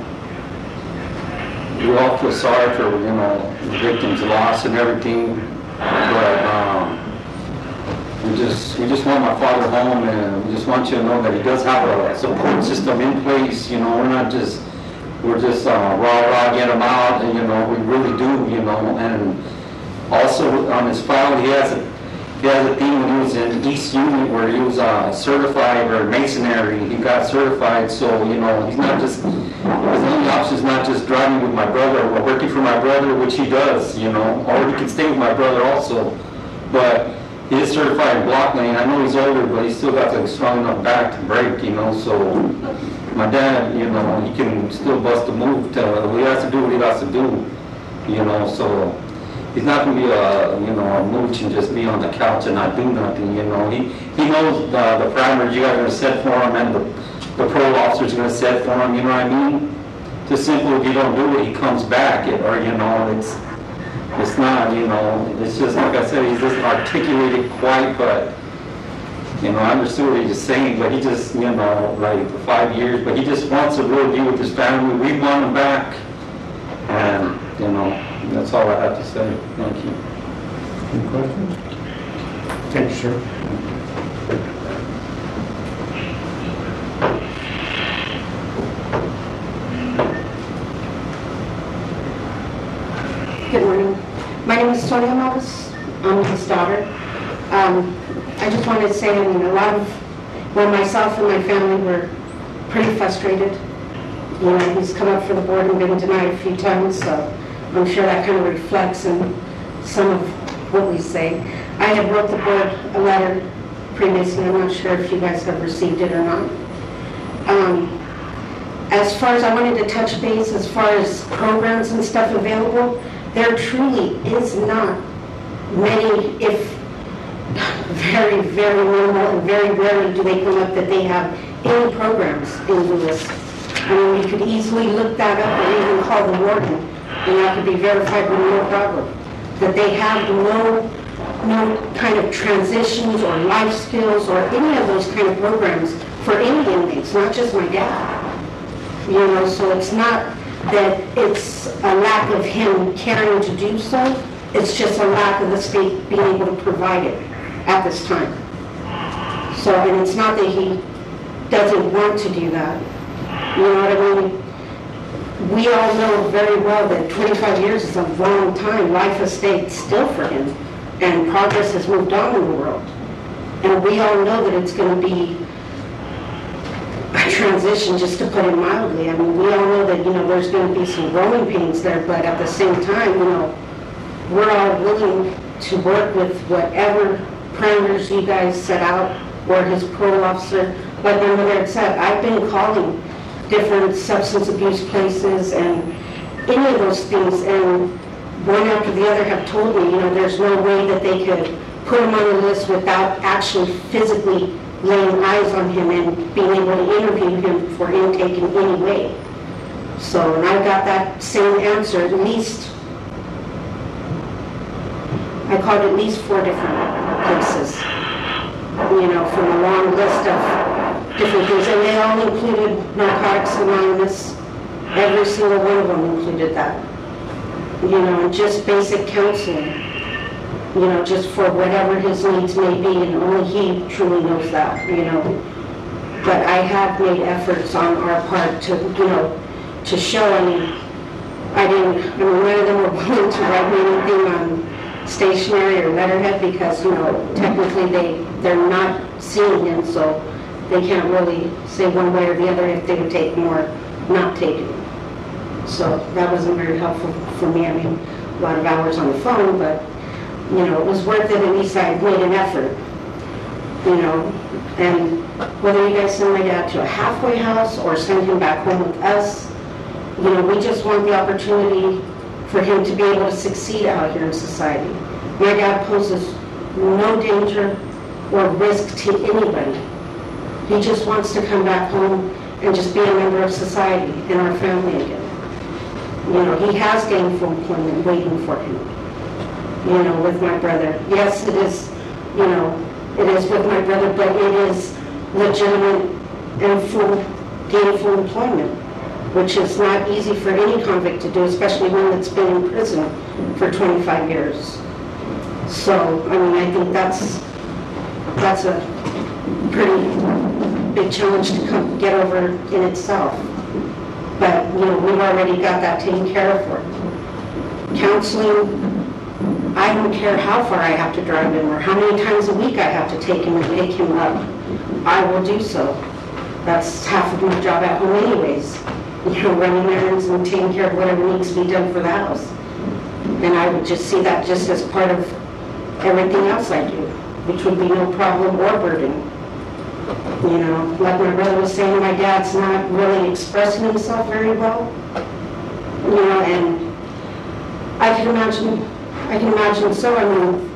we all feel sorry for, you know, the victims' loss and everything, but um, we just we just want my father home, and we just want you to know that he does have a support system in place. You know, we're not just we're just uh, rah rah get him out, and you know we really do. You know, and also on his file he has a He has a thing when he was in East Union where he was uh, certified or masonry. He got certified, so you know he's not just his only option is not just driving with my brother or working for my brother, which he does, you know, or he can stay with my brother also. But he is certified in block lane. I know he's older, but he's still got the strong enough back to brake, you know. So my dad, you know, he can still bust a move. To he has to do what he has to do, you know. So. He's not going to be a, you know, a mooch and just be on the couch and not do nothing, you know. He he knows the, the parameters you guys are going to set for him and the, the parole officers are going to set for him, you know what I mean? Just simple, if you don't do it, he comes back, it, or, you know, it's, it's not, you know, it's just, like I said, he's just articulated quite, but, you know, I understood what he was saying, but he just, you know, like, for five years, but he just wants to really be with his family. We want him back, and, you know, that's all I have to say. Thank you. Any questions? Thank you, sir. Sonia Mavis, I'm his daughter. Um, I just wanted to say, I mean, a lot of, well, myself and my family were pretty frustrated. You know, he's come up for the board and been denied a few times, so I'm sure that kind of reflects in some of what we say. I had wrote the board a letter previously. I'm not sure if you guys have received it or not. Um, as far as I wanted to touch base, as far as programs and stuff available, there truly is not many, if very, very minimal, and very rarely do they come up that they have any programs in Lewis. I mean, we could easily look that up or even call the warden, and that could be verified with no problem. That they have no, no kind of transitions or life skills or any of those kind of programs for any inmates, not just my dad. You know, so it's not that it's a lack of him caring to do so, it's just a lack of the state being able to provide it at this time. So, and it's not that he doesn't want to do that. You know what I mean? We all know very well that twenty-five years is a long time. Life has stayed still for him, and progress has moved on in the world. And we all know that it's going to be a transition, just to put it mildly. I mean, we all know that, you know, there's going to be some growing pains there, but at the same time, you know, we're all willing to work with whatever parameters you guys set out, or his parole officer. Like my mother had said, I've been calling different substance abuse places and any of those things, and one after the other have told me, you know, there's no way that they could put him on the list without actually physically laying eyes on him and being able to interview him for intake in any way. So, and I got that same answer at least, I called at least four different places, you know, from a long list of different things, and they all included Narcotics Anonymous. Every single one of them included that. You know, and just basic counseling, you know, just for whatever his needs may be, and only he truly knows that, you know. But I have made efforts on our part to, you know, to show, I mean, I didn't, I mean, none of them were willing to write me anything on stationery or letterhead because, you know, technically they, they're not seeing him, so they can't really say one way or the other if they would take him or not take him. So that wasn't very helpful for me. I mean, a lot of hours on the phone, but, you know, it was worth it. At least I made an effort, you know. And whether you guys send my dad to a halfway house or send him back home with us, you know, we just want the opportunity for him to be able to succeed out here in society. My dad poses no danger or risk to anybody. He just wants to come back home and just be a member of society and our family again. You know, he has gainful employment waiting for him, you know, with my brother. Yes, it is, you know, it is with my brother, but it is legitimate and full gainful employment, which is not easy for any convict to do, especially one that's been in prison for twenty-five years. So, I mean, I think that's, that's a pretty big challenge to come, get over in itself. But, you know, we've already got that taken care of for him. Counseling, I don't care how far I have to drive him or how many times a week I have to take him and pick him up. I will do so. That's half of my job at home anyways. You know, running errands and taking care of whatever needs to be done for the house. And I would just see that just as part of everything else I do, which would be no problem or burden. You know, like my brother was saying, my dad's not really expressing himself very well. You know, and I can imagine, I can imagine so. I mean,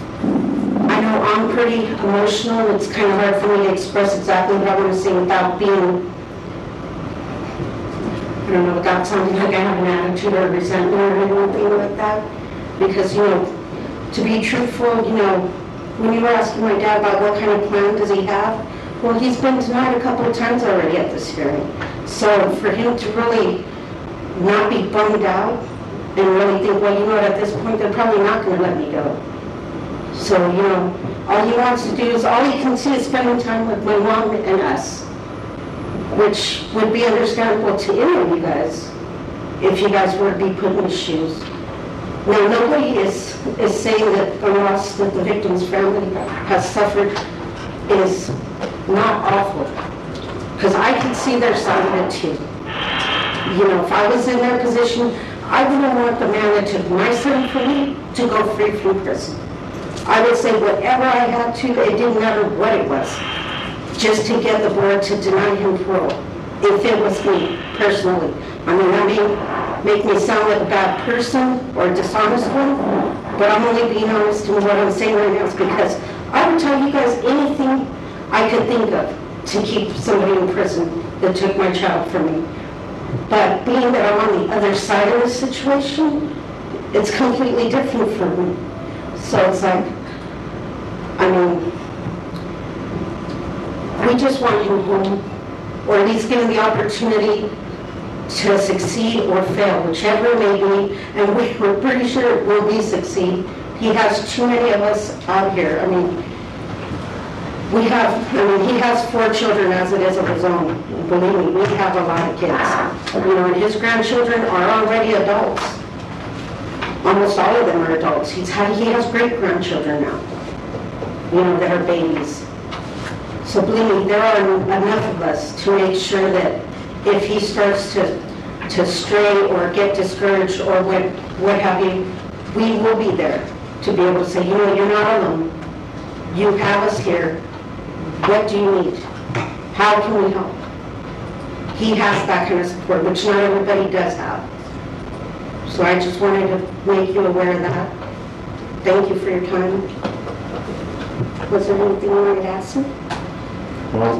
I know I'm pretty emotional. It's kind of hard for me to express exactly what I want to say without being, I don't know, without sounding like I have an attitude or resentment or anything like that. Because, you know, to be truthful, you know, when you were asking my dad about what kind of plan does he have, well, he's been denied a couple of times already at this hearing. So for him to really not be bummed out and really think, well, you know what, at this point, they're probably not going to let me go. So, you know, all he wants to do is, all he can see is spending time with my mom and us, which would be understandable to any of you guys if you guys were to be put in his shoes. Now, nobody is is saying that the loss that the victim's family has suffered is not awful. Because I can see their side of it too. You know, if I was in their position, I wouldn't want the man that took my son from me to go free from prison. I would say whatever I had to, it didn't matter what it was, just to get the board to deny him parole, if it was me, personally. I mean, that may make me sound like a bad person or a dishonest one, but I'm only being honest in what I'm saying right now is because I would tell you guys anything I could think of to keep somebody in prison that took my child from me. But being that I'm on the other side of the situation, it's completely different for me. So it's like, I mean, we just want him home, or at least given the opportunity to succeed or fail, whichever it may be, and we- we're pretty sure it will be succeed. He has too many of us out here. I mean, we have, I mean, he has four children as it is of his own. Believe me, we have a lot of kids. You know, and his grandchildren are already adults. Almost all of them are adults. He's had, he has great-grandchildren now, you know, that are babies. So believe me, there are enough of us to make sure that if he starts to, to stray or get discouraged or what, what have you, we will be there to be able to say, you know, you're not alone. You have us here. What do you need? How can we help? He has that kind of support, which not everybody does have. So I just wanted to make you aware of that. Thank you for your time. Was there anything you wanted to ask me? Well,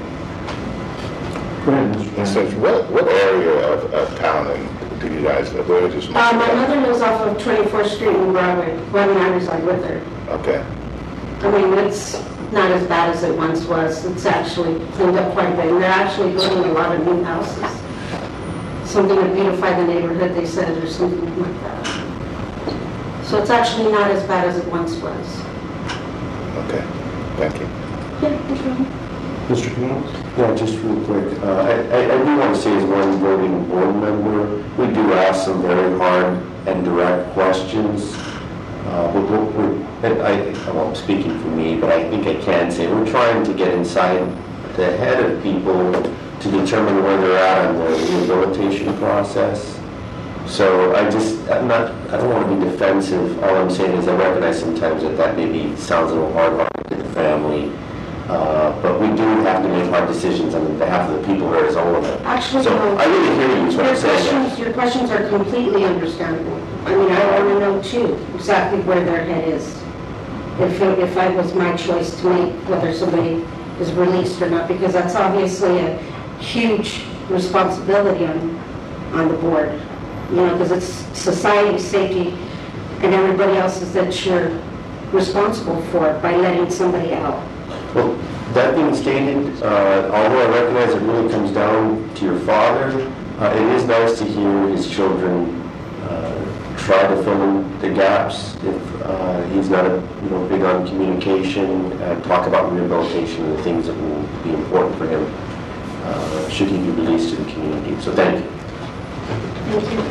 go ahead, Mister It Kennedy. says, what, what area of, of town and do you guys live? Where is this? Uh, my mother lives off of twenty-fourth Street in Broadway. Well, I mean, I reside with her. Okay. I mean, it's not as bad as it once was. It's actually cleaned up quite a bit. And they're actually building a lot of new houses. Something to beautify the neighborhood, they said, or something like that. So it's actually not as bad as it once was. Okay. Thank you. Yeah, no problem. Mister Knowles? Yeah, just real quick, uh, I, I I do want to say as one voting board member, we do ask some very hard and direct questions. Uh, but we're, we're, and I, well, I'm speaking for me, but I think I can say we're trying to get inside the head of people to determine where they're at on the rehabilitation process. So I just, I'm not, I don't want to be defensive. All I'm saying is I recognize sometimes that that maybe sounds a little hard-hearted to the family. Uh, but we do have to make hard decisions on behalf of the people who are as old as them. Actually, So no. I really hear you, is what Your I'm saying. questions, your questions are completely understandable. I mean, I want to know too, exactly where their head is. If, it- if I was my choice to make whether somebody is released or not, because that's obviously a huge responsibility on, on the board. You know, because it's society, safety, and everybody else is that you're responsible for it by letting somebody out. Well, that being stated, uh, although I recognize it really comes down to your father, uh, it is nice to hear his children uh, try to fill in the gaps. If uh, he's not a, you know, big on communication, uh, talk about rehabilitation and the things that will be important for him, uh, should he be released to the community. So thank you. Thank you.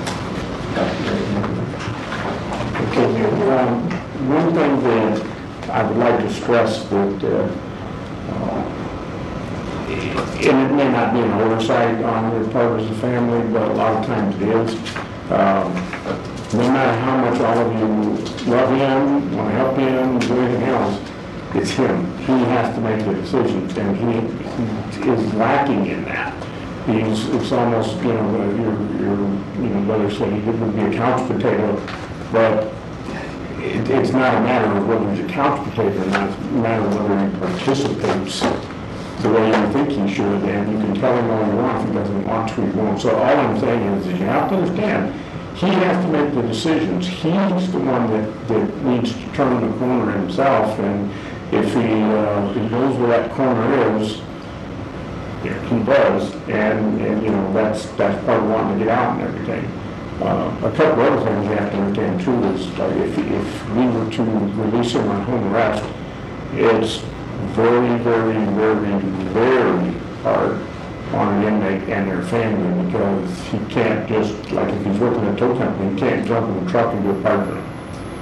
Okay, um, one thing that I would like to stress that, uh, uh, and it may not be an oversight on your part as a family, but a lot of times it is. Um, no matter how much all of you love him, want to help him, do anything else, it's him. He has to make the decisions, and he, he is lacking in that. He's, it's almost, you know, uh, your, your, you know, brother said he would be a couch potato, but it, it's not a matter of whether he's a couch potato or not, it's a matter of whether he participates the way you think he should, and you can tell him all you want. If he doesn't want to, he won't. So all I'm saying is, is you have to understand, he has to make the decisions. He's the one that, that needs to turn the corner himself, and if he, uh, if he knows where that corner is, yeah, he does, and, and, you know, that's, that's part of wanting to get out and everything. Uh, a couple other things you have to understand too is, uh, if, if we were to release him on home arrest, it's very, very, very, very hard on an inmate and their family, because he can't just, like if he's working at a tow company, he can't jump in the truck and do a partner.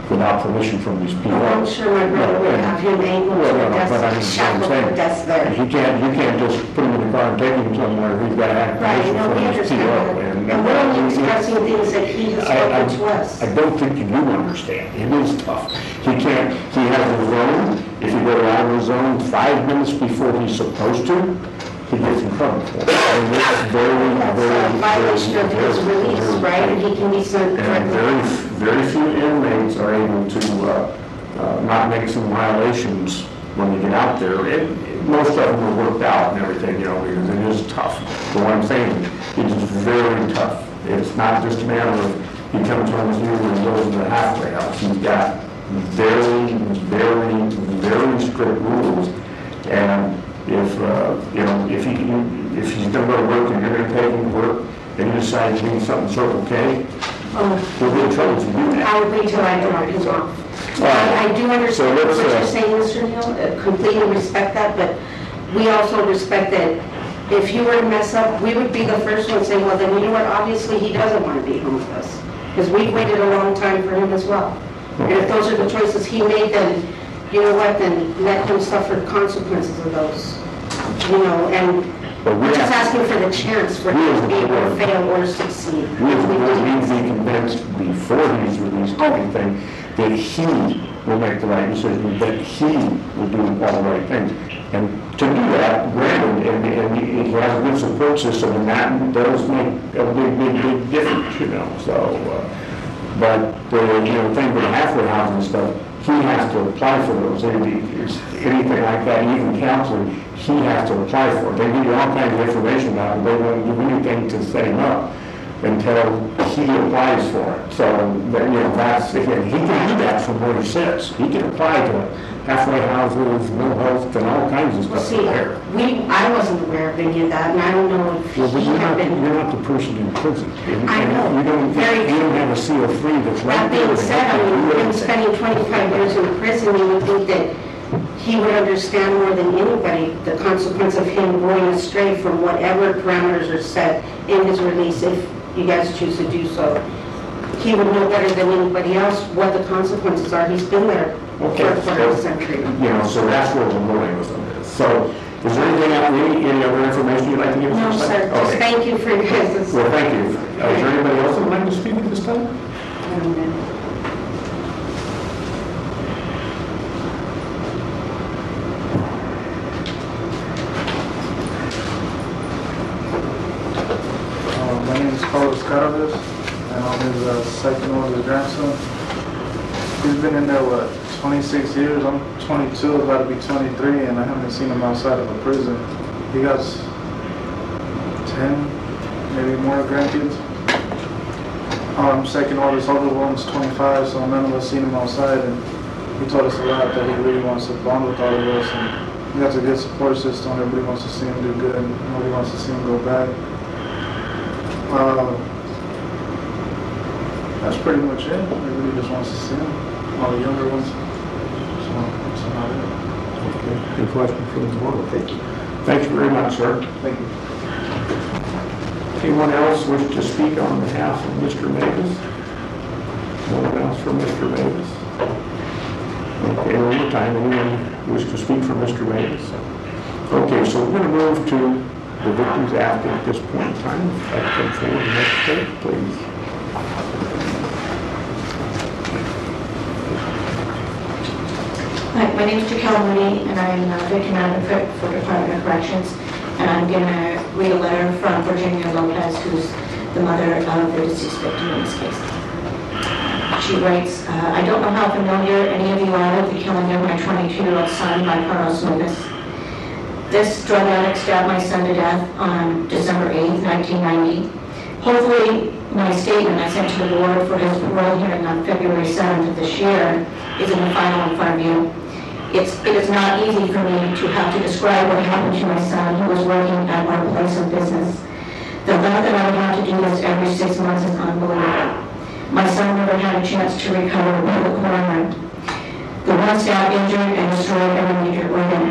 without permission from these people. I'm sure my brother would have him angled Well, to no, the no, but I mean, desk, what I'm shackled to saying, the desk there. You can't, you can't just put him in the car and take him somewhere, he's got to have Right, permission no, we from his P O. understand that. And we're only expressing things that he has I- I- spoken to us. I don't think you do understand. It is tough. He can't, he has a zone. If you go out of the zone five minutes before he's supposed to, he gets in trouble for it. I mean, it's very, That's very, a violation of very, his very, release, very- right? And he can be sent And very, directly. very few inmates are able to uh, uh, not make some violations when they get out there. It- Most of them are worked out and everything, you know, because it is tough. But what I'm saying, it is very tough. It's not just a matter of he comes home with you and goes to the halfway house. He's got very, very, very strict rules. And if, uh, you know, if he, if he's gonna go to work and you're gonna take him to work, and you decide to do something Circle K, Oh, we'll be in trouble if you do that. I would wait till I drop him off. I I do understand So what let's, uh, you're saying, Mister Neal, uh, completely respect that, but we also respect that if you were to mess up, we would be the first one saying, well, then you know what, obviously he doesn't want to be home with us. Because we've waited a long time for him as well. And if those are the choices he made, then, you know what, then let him suffer consequences of those. You know, and But we we're just have- asking for the chance for We him as to a be able to board- fail or succeed. We as a We board do. need to be convinced before he's released or anything that he will make the right decision, that he will do all the right things. And to do that, granted, and, and he he has a good support system, and that does make a big, big, big difference, you know, so. uh, But the, you know, thing with the halfway house and stuff, he has to apply for those. Any- Anything like that, even counseling, he has to apply for it. They give you all kinds of information about it, they won't do anything to set him up until he applies for it. So, that, you know, that's, again, he can do that from where he sits. He can apply to halfway houses, no health, and all kinds of Well, stuff see, there. we, I wasn't aware of any of that, and I don't know if Well, but he you're had not, been. you're not the person in prison. And- I and know. You don't, Very you don't have a C O three that's right That there. being to said, help I you mean, do him everything. spending twenty-five years in prison, you would think that he would understand more than anybody the consequence of him going astray from whatever parameters are set in his release, if you guys choose to do so. He would know better than anybody else what the consequences are. He's been there for Okay, a quarter of a so- century. You know, so that's where we're going with this. So, is there anything, else- any, any other information you'd like to give us? No, this sir, time? just Okay. thank you for your guys'. Well, thank you. Uh, Is there anybody else that would like to speak at this time? Uh, My name is Carlos Caraves, and I'm his uh, second oldest grandson. He's been in there, what, twenty-six years? I'm twenty-two, about to be twenty-three, and I haven't seen him outside of a prison. He got ten, maybe more grandkids. Um, second oldest, older one's twenty-five, so none of us seen him outside, and he told us a lot that he really wants to bond with all of us, and he has a good support system. Everybody wants to see him do good, and nobody wants to see him go bad. Uh, that's pretty much it. Everybody just wants to see him. All the younger ones. So that's about it. Okay. Any questions from the board? Thank you. Thank you very much, sir. Thank you. Anyone else wish to speak on behalf of Mister Mavis? No one else for Mister Mavis? Okay, one more time, anyone wish to speak for Mister Mavis? Okay, so we're going to move to the victims advocate at this point in time. If I come forward to the next page, please. Hi, my name is Jaquel Mooney, and I'm a victim advocate for Department of Corrections. And I'm going to read a letter from Virginia Lopez, who's the mother of the deceased victim in this case. She writes, uh, I don't know how familiar any of you are with the killing of my twenty-two-year-old son by Carlos Mavis. This drug addict stabbed my son to death on December eighth, nineteen ninety. Hopefully, my statement I sent to the board for his parole hearing on February seventh of this year is in the final in front of you. It's, it is not easy for me to have to describe what happened to my son who was working at our place of business. The amount that I would have to do this every six months is unbelievable. My son never had a chance to recover from the coroner. The one stab injured and destroyed every major organ.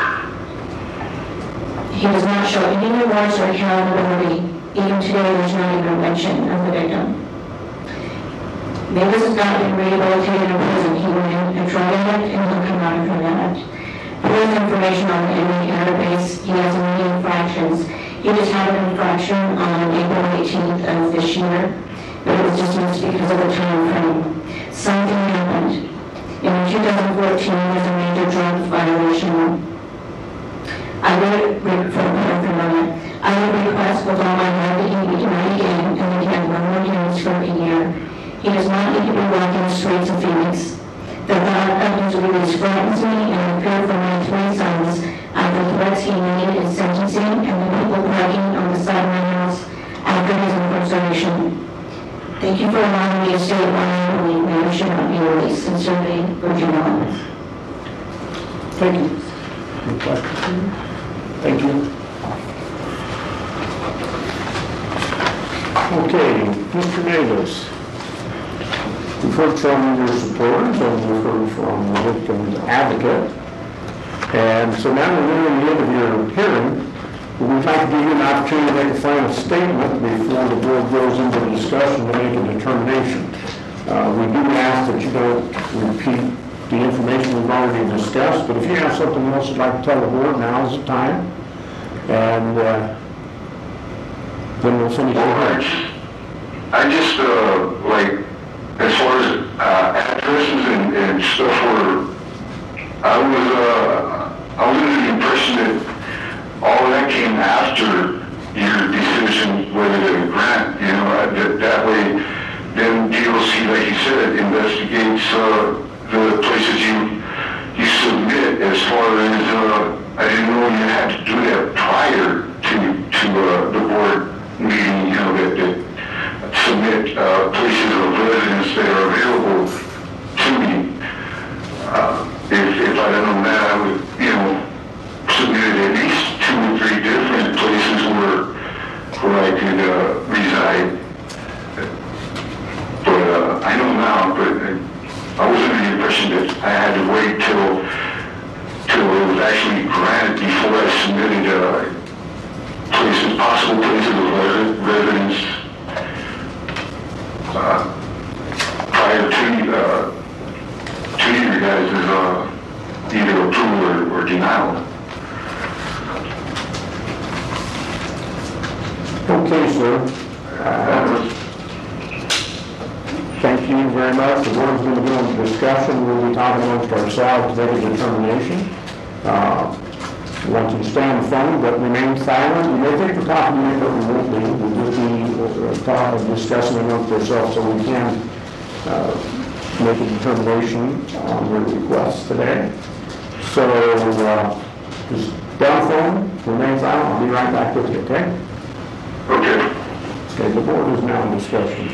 He does not show any remorse or accountability. Even today, there's not even a mention of the victim. Mavis has not been rehabilitated in prison. He went in a drug addict and he'll come out a drug addict. There is information on the inmate database. He has many infractions. He just had an infraction on April eighteenth of this year, but it was dismissed because of the time frame. Something happened. In two thousand fourteen, there was a major drug violation. I would, for a moment, I would request with all my heart that he be denied again and that he have no more hearings for a year. He does not need to be walking the streets of Phoenix. The thought of his release frightens me and I fear for my three sons after the threats he made in sentencing and the people parking on the side of my house after his incarceration. Thank you for allowing me to state why I believe Mayor should not be released. Sincerely, Virginia Lawrence. Thank you. Any questions? Thank you. Okay, Mister Davis. We've heard from your supporters and we've heard from the victim's advocate. And so now we're nearing the end of your hearing. We'd like to give you an opportunity to make a final statement before the board goes into the discussion to make a determination. Uh, we do ask that you don't repeat the information we've already discussed, but if you have something else you'd like to tell the board, now is the time. And uh, then we'll finish your hearing. I just, uh, like, as far as uh, addresses and, and stuff were, I was, uh, I was under the impression that all of that came after your decision whether to grant, you know, that, that way, then D O C, like you said, investigates uh, the places you you submit. As far as, uh, I didn't know you had to do that prior to, to uh, the board meeting, you know, that, that submit uh, places of residence that are available to me. Uh, if, if I'd have known that, I would, you know, submit at least two or three different places where, where I could uh, reside. But uh, I know now, but I was under the impression that I had to wait till, till it was actually granted before I submitted uh, places, possible places of residence. Uh, prior to uh, to you guys' uh, either approval or, or denial. Okay, sir. Uh, thank you very much. The board's going to go into discussion. We'll be talking amongst ourselves to make a determination. Uh, we want you to stay on the phone, but remain silent. You may think we're talking to you, but we won't be. We'll just be uh, talking, discussing amongst ourselves so we can uh, make a determination on your request today. So uh, just stay on the phone, remain silent. I'll be right back with you, okay? Okay. Okay, the board is now in discussion.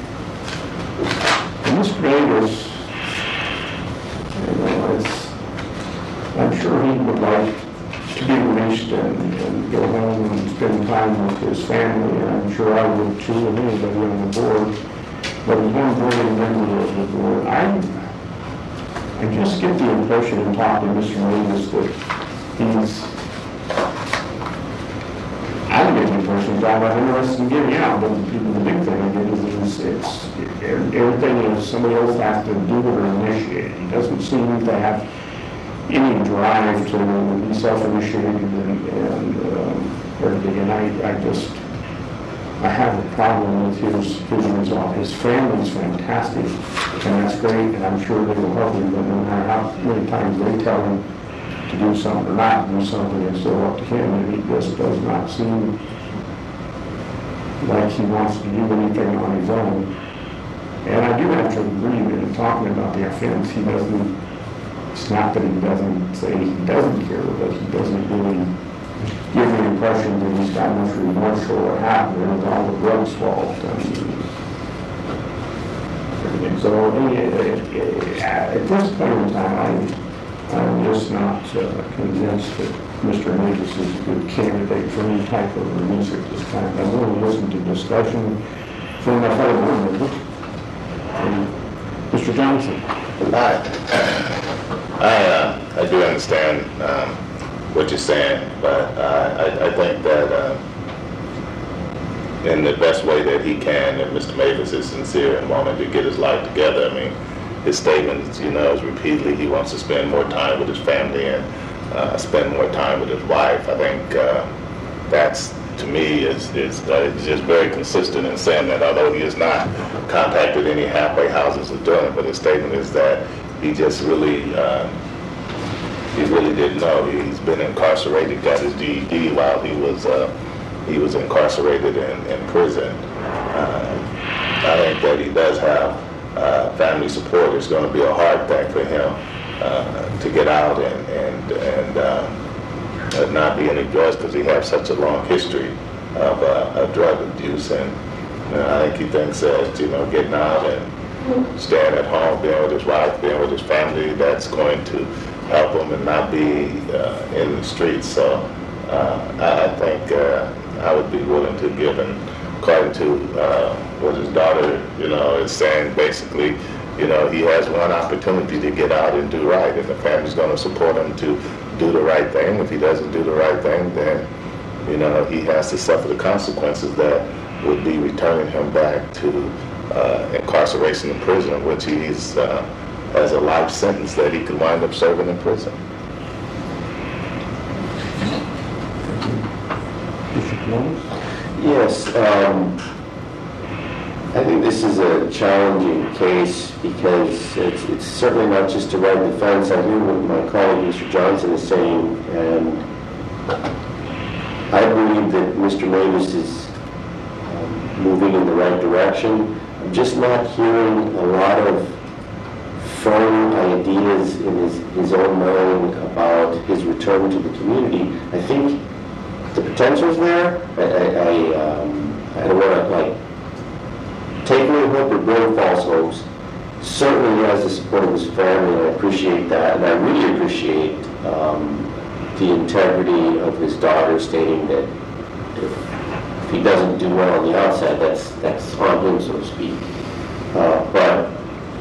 And Mister Davis, you know, it's, I'm sure he would like to be released and, and go home and spend time with his family, and I'm sure I would too, and anybody on the board. But as one voting member of the board, I, I just get the impression in talking to Mister Davis that he's, I don't get the impression that I'm interested in getting out, but the, the big thing I get is it's, it's everything is somebody else has to do it or initiate. He doesn't seem to have any drive to be self-initiated and, and um, everything. And I, I just, I have a problem with his, his resolve. His family's fantastic, and that's great, and I'm sure they will help him, but no matter how many times they tell him to do something or not do something, it's still up to him, and he just does not seem like he wants to do anything on his own. And I do have to agree that in talking about the offense, he doesn't, it's not that he doesn't say he doesn't care, but he doesn't really give the impression that he's got much remorse for what happened with all the drugs fault and everything. So uh, at this point in time, I, I'm just not uh, convinced that Mister Mavis is a good candidate for any type of release at this time. I'm going to listen to discussion from my fellow board members. Um, Mister Johnson. Hi. I, uh, I do understand um, what you're saying, but uh, I, I think that, uh, in the best way that he can, and Mister Mavis is sincere and wanting to get his life together. I mean, his statements, you know, is repeatedly he wants to spend more time with his family and uh, spend more time with his wife. I think uh, that's, to me, is, is, uh, is just very consistent in saying that, although he has not contacted any halfway houses or doing it, but his statement is that he just really, uh, he really didn't know. He's been incarcerated, got his D E D while he was uh, he was incarcerated in, in prison. Uh, I think that he does have uh, family support. It's going to be a hard thing for him uh, to get out and and and uh, not be any drugs, because he has such a long history of, uh, of drug abuse. And you know, I think he thinks that, you know, getting out and staying at home, being with his wife, being with his family, that's going to help him and not be uh, in the streets. So uh, I, I think uh, I would be willing to give him, according to uh, what his daughter, you know, is saying, basically, you know, he has one opportunity to get out and do right, and the family's going to support him to do the right thing. If he doesn't do the right thing, then, you know, he has to suffer the consequences that would be returning him back to uh, incarceration in prison, which he's uh, has a life sentence that he could wind up serving in prison. Yes, um, I think this is a challenging case because it's, it's certainly not just a right defense. I hear what my colleague, Mister Johnson, is saying, and I believe that Mister Mavis is um, moving in the right direction. I'm just not hearing a lot of firm ideas in his, his own mind about his return to the community. I think the potential's there. I, I, I, um, I don't want to, like, take away hope or build false hopes. Certainly he has the support of his family, and I appreciate that. And I really appreciate um, the integrity of his daughter stating that if, if he doesn't do well on the outside, that's, that's on him, so to speak. Uh, but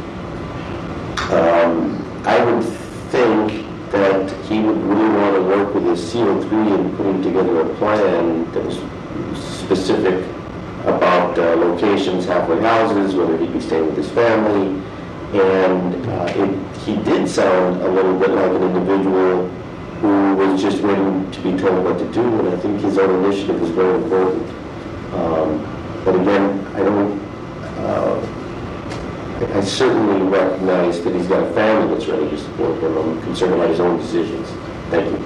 Um, I would think that he would really want to work with his C O three in putting together a plan that was specific about uh, locations, halfway houses, whether he'd be staying with his family. And uh, it, he did sound a little bit like an individual who was just waiting to be told what to do, and I think his own initiative is very important. Um, but again, I don't... Uh, I certainly recognize that he's got a family that's ready to support him. I'm concerned about his own decisions. Thank you.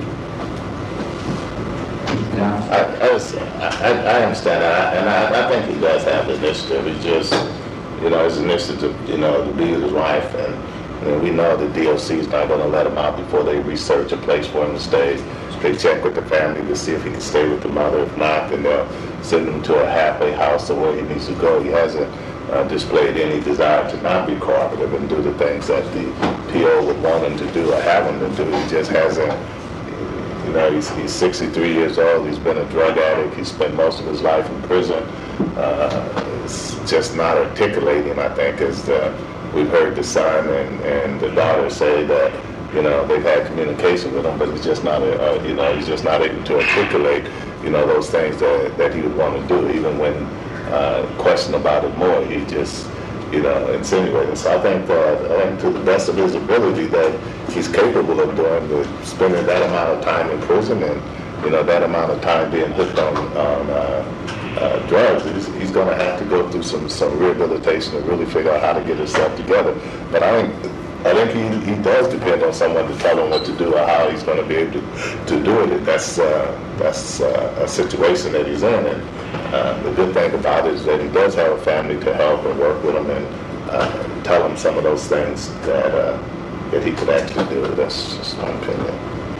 Yeah. I, I, was, I, I understand that, and I, I think he does have the initiative. It's just, you know, his initiative, you know, to be with his wife, and I mean, we know the D O C is not going to let him out before they research a place for him to stay. They check with the family to see if he can stay with the mother. If not, then they'll send him to a halfway house or where he needs to go. He hasn't Uh, displayed any desire to not be cooperative and do the things that the P O would want him to do or have him to do. He just hasn't, you know, he's, he's sixty-three years old, he's been a drug addict, he spent most of his life in prison. Uh, it's just not articulating, I think, as the, we've heard the son and, and the daughter say that, you know, they've had communication with him, but he's just not, uh, you know, he's just not able to articulate, you know, those things that, that he would want to do, even when Uh, question about it more, he just, you know, insinuated. So I think that, I think to the best of his ability, that he's capable of doing, the, spending that amount of time in prison and, you know, that amount of time being hooked on, on uh, uh, drugs. He's, he's going to have to go through some, some rehabilitation to really figure out how to get himself together. But I think, I think he, he does depend on someone to tell him what to do or how he's going to be able to, to do it. That's, uh, that's uh, a situation that he's in. And, Uh, the good thing about it is that he does have a family to help and work with him and uh, tell him some of those things that uh, that he could actually do. That's just my opinion.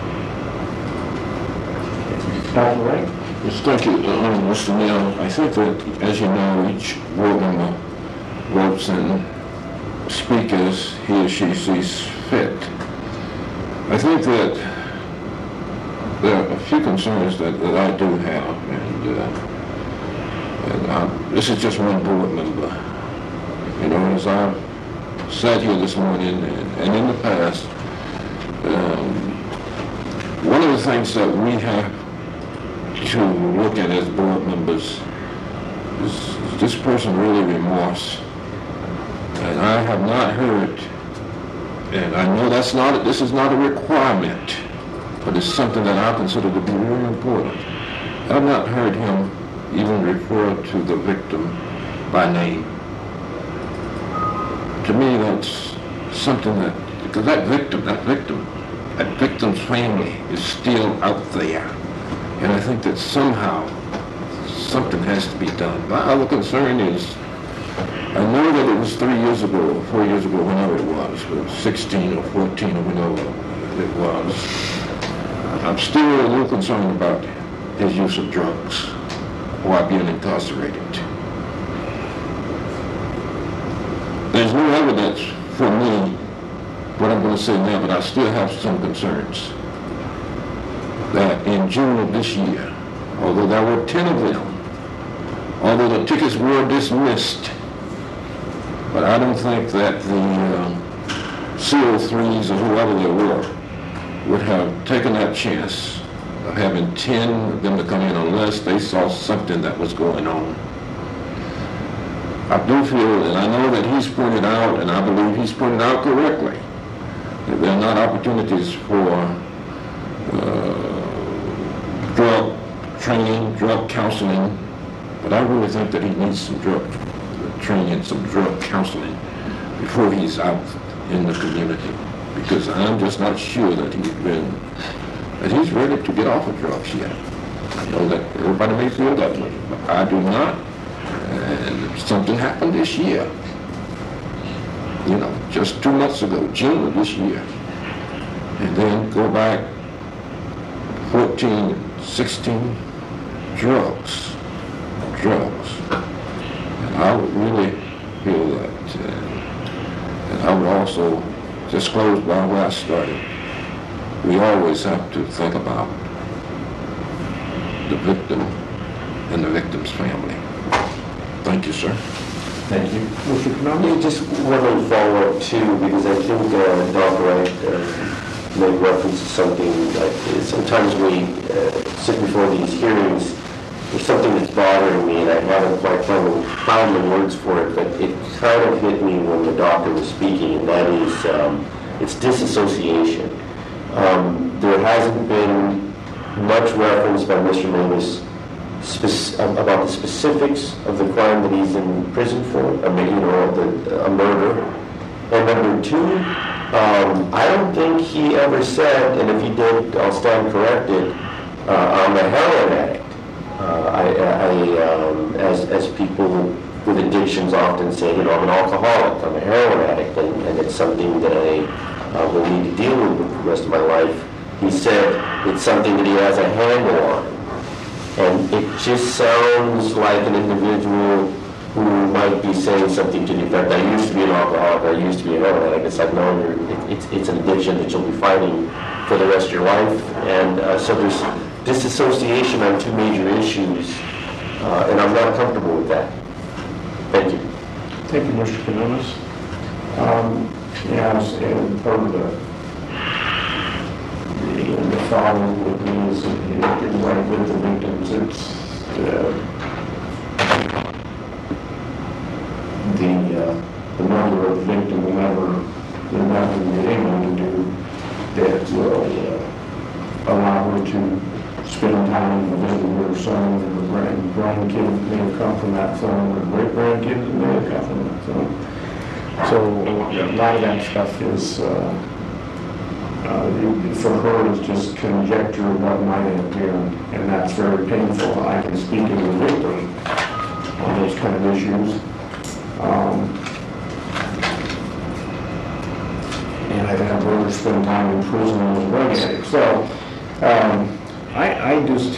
All right. Yes, thank you, uh, Mister Neal. I think that, as you know, each board member votes and speaks as he or she sees fit. I think that there are a few concerns that, that I do have, and uh, And uh, this is just one board member. You know, as I've sat here this morning and, and in the past, um, one of the things that we have to look at as board members is this person really remorse? And I have not heard, and I know that's not, this is not a requirement, but it's something that I consider to be really important. I have not heard him even refer to the victim by name. To me, that's something that, because that victim, that victim, that victim's family is still out there. And I think that somehow something has to be done. My other concern is, I know that it was three years ago, or four years ago, whenever it was, or sixteen or fourteen or whenever it was. I'm still a little concerned about his use of drugs while being incarcerated. There's no evidence for me what I'm going to say now, but I still have some concerns that in June of this year, although there were ten of them, although the tickets were dismissed, but I don't think that the uh, C O threes or whoever they were would have taken that chance of having ten of them to come in unless they saw something that was going on. I do feel, and I know that he's pointed out, and I believe he's pointed out correctly, that there are not opportunities for uh, drug training, drug counseling, but I really think that he needs some drug training, some drug counseling before he's out in the community, because I'm just not sure that he's been, that he's ready to get off of drugs yet. I know that everybody may feel that way, but I do not. And something happened this year, you know, just two months ago, June of this year. And then go back fourteen, sixteen, drugs, drugs. And I would really feel that, uh, and I would also just close by where I started. We always have to think about the victim and the victim's family. Thank you, sir. Thank you. Mister Canales? Yeah, just one little follow-up too, because I think uh, Doctor Wright uh, made reference to something like this. Sometimes we uh, sit before these hearings, there's something that's bothering me, and I haven't quite found, found the words for it, but it kind of hit me when the doctor was speaking, and that is, um, it's disassociation. Um, there hasn't been much reference by Mister Mavis Spec- about the specifics of the crime that he's in prison for, I mean, you know, the, a murder. And number two, um, I don't think he ever said, and if he did, I'll stand corrected, uh, I'm a heroin addict. Uh, I, I um, as, as people with addictions often say, you know, I'm an alcoholic, I'm a heroin addict, and, and it's something that I uh, will need to deal with for the rest of my life. He said it's something that he has a handle on. And it just sounds like an individual who might be saying something to the effect, I used to be an alcoholic, I used to be an addict. It's like, no, you're, it, it's, it's an addiction that you'll be fighting for the rest of your life. And uh, so there's disassociation on two major issues, uh, and I'm not comfortable with that. Thank you. Thank you, Mister Canales. Um, yes, and part of the The, the problem with me is that you know, you're right with the victims. It's uh, the uh, the mother of the victim will never, there's nothing that anyone can do that will uh, allow her to spend time visiting her son or grand grandkids may have come from that son, or great grandkids may have come from that son. So a lot of that stuff is. Uh, Uh, for her, it's just conjecture of what might have been, and that's very painful. I can speak as a victim on those kind of issues. Um, and I've had brothers spend time in prison as a drug addict. So, um, I, I just,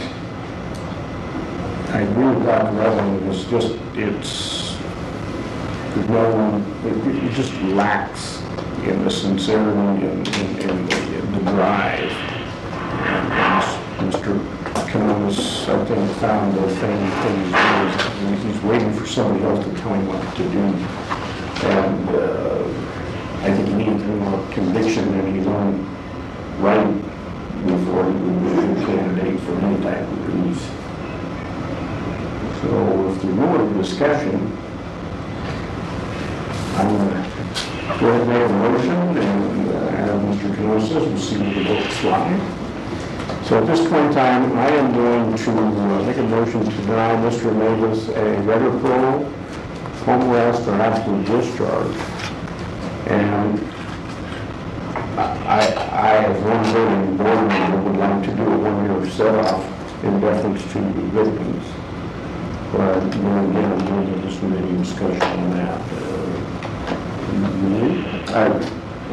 I agree with Doctor Reverend. It's just, it's, there's no one, it, it just lacks in the sincerity and in the drive. And, and Mister Canales, I think, found the thing that he's doing. He's waiting for somebody else to tell him what to do. And uh, I think he needs more conviction than he's on right before he would be a good candidate for any type of release. So if there's no other discussion, I'm going to go ahead and make a motion, and uh, as Mister Kenosis, we'll see the votes live. So at this point in time, I am going to uh, make a motion to deny Mister Mavis a regular parole, home arrest, or absolute discharge. And I, I, as one voting board member, would like to do a one-year set-off in deference to the victims. But, you know, again, there's just any discussion on that. Uh, I,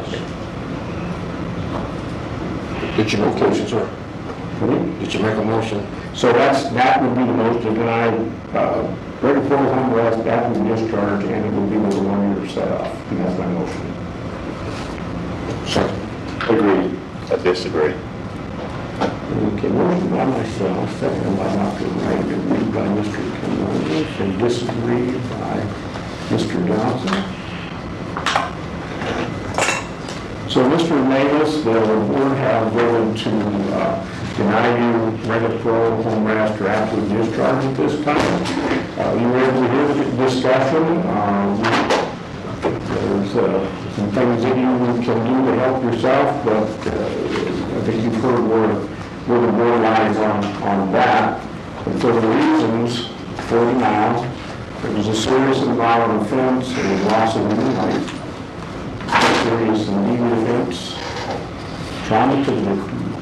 Did you make a motion, sir? okay. Did you make a motion? So that's, that would be the motion to deny, uh, regular parole, home arrest, absolute discharge, and it would be with a one-year set-off. And that's my motion. Second. Agreed. I disagree. Okay, motion by myself, second by Doctor Wright, agreed by Mister Kenosis, and disagreed by Mister Johnson. So, Mister Mavis, the board have voted to uh, deny you regular parole, home arrest, or absolute discharge at this time. Uh, you were able to hear the discussion. Uh, there's uh, some things that you can do to help yourself, but uh, I think you've heard where, where the board lies on, on that. And for the reasons for denial, it was a serious and violent offense, it was loss of human life, serious and legal offense, trauma to the victim,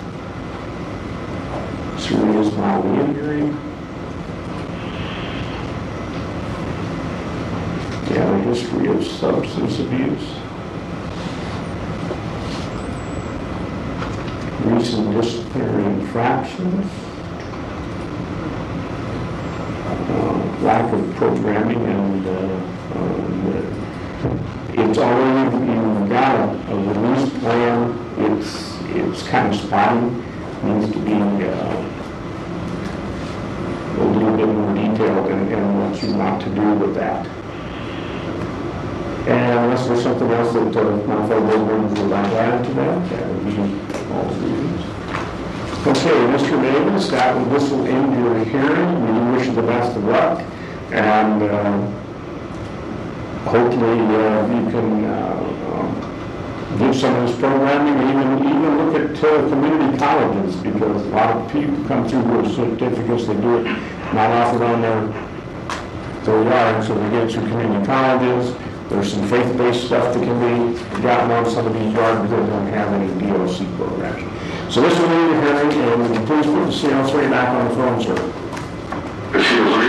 serious bodily injury, yeah, a history of substance abuse, recent disciplinary infractions, uh, lack of programming, and uh, uh, it's already, you've got a, a release plan, it's, it's kind of spotty, needs to be uh, a little bit more detailed in, in what you want to do with that. And unless there's something else that uh, my fellow board members would like to add to that, that would be all the reasons. Okay, Mister Davis, that will, this will end your hearing. We wish you the best of luck, and uh, hopefully uh, you can uh, um, do some of this programming, even even look at uh, community colleges, because a lot of people come through with certificates, they do it not offered on their, their yard, so they get it through community colleges. There's some faith-based stuff that can be gotten on some of these yards that don't have any D O C programs. So this will end your hearing, and please put the C L three back on the phone, sir. The C O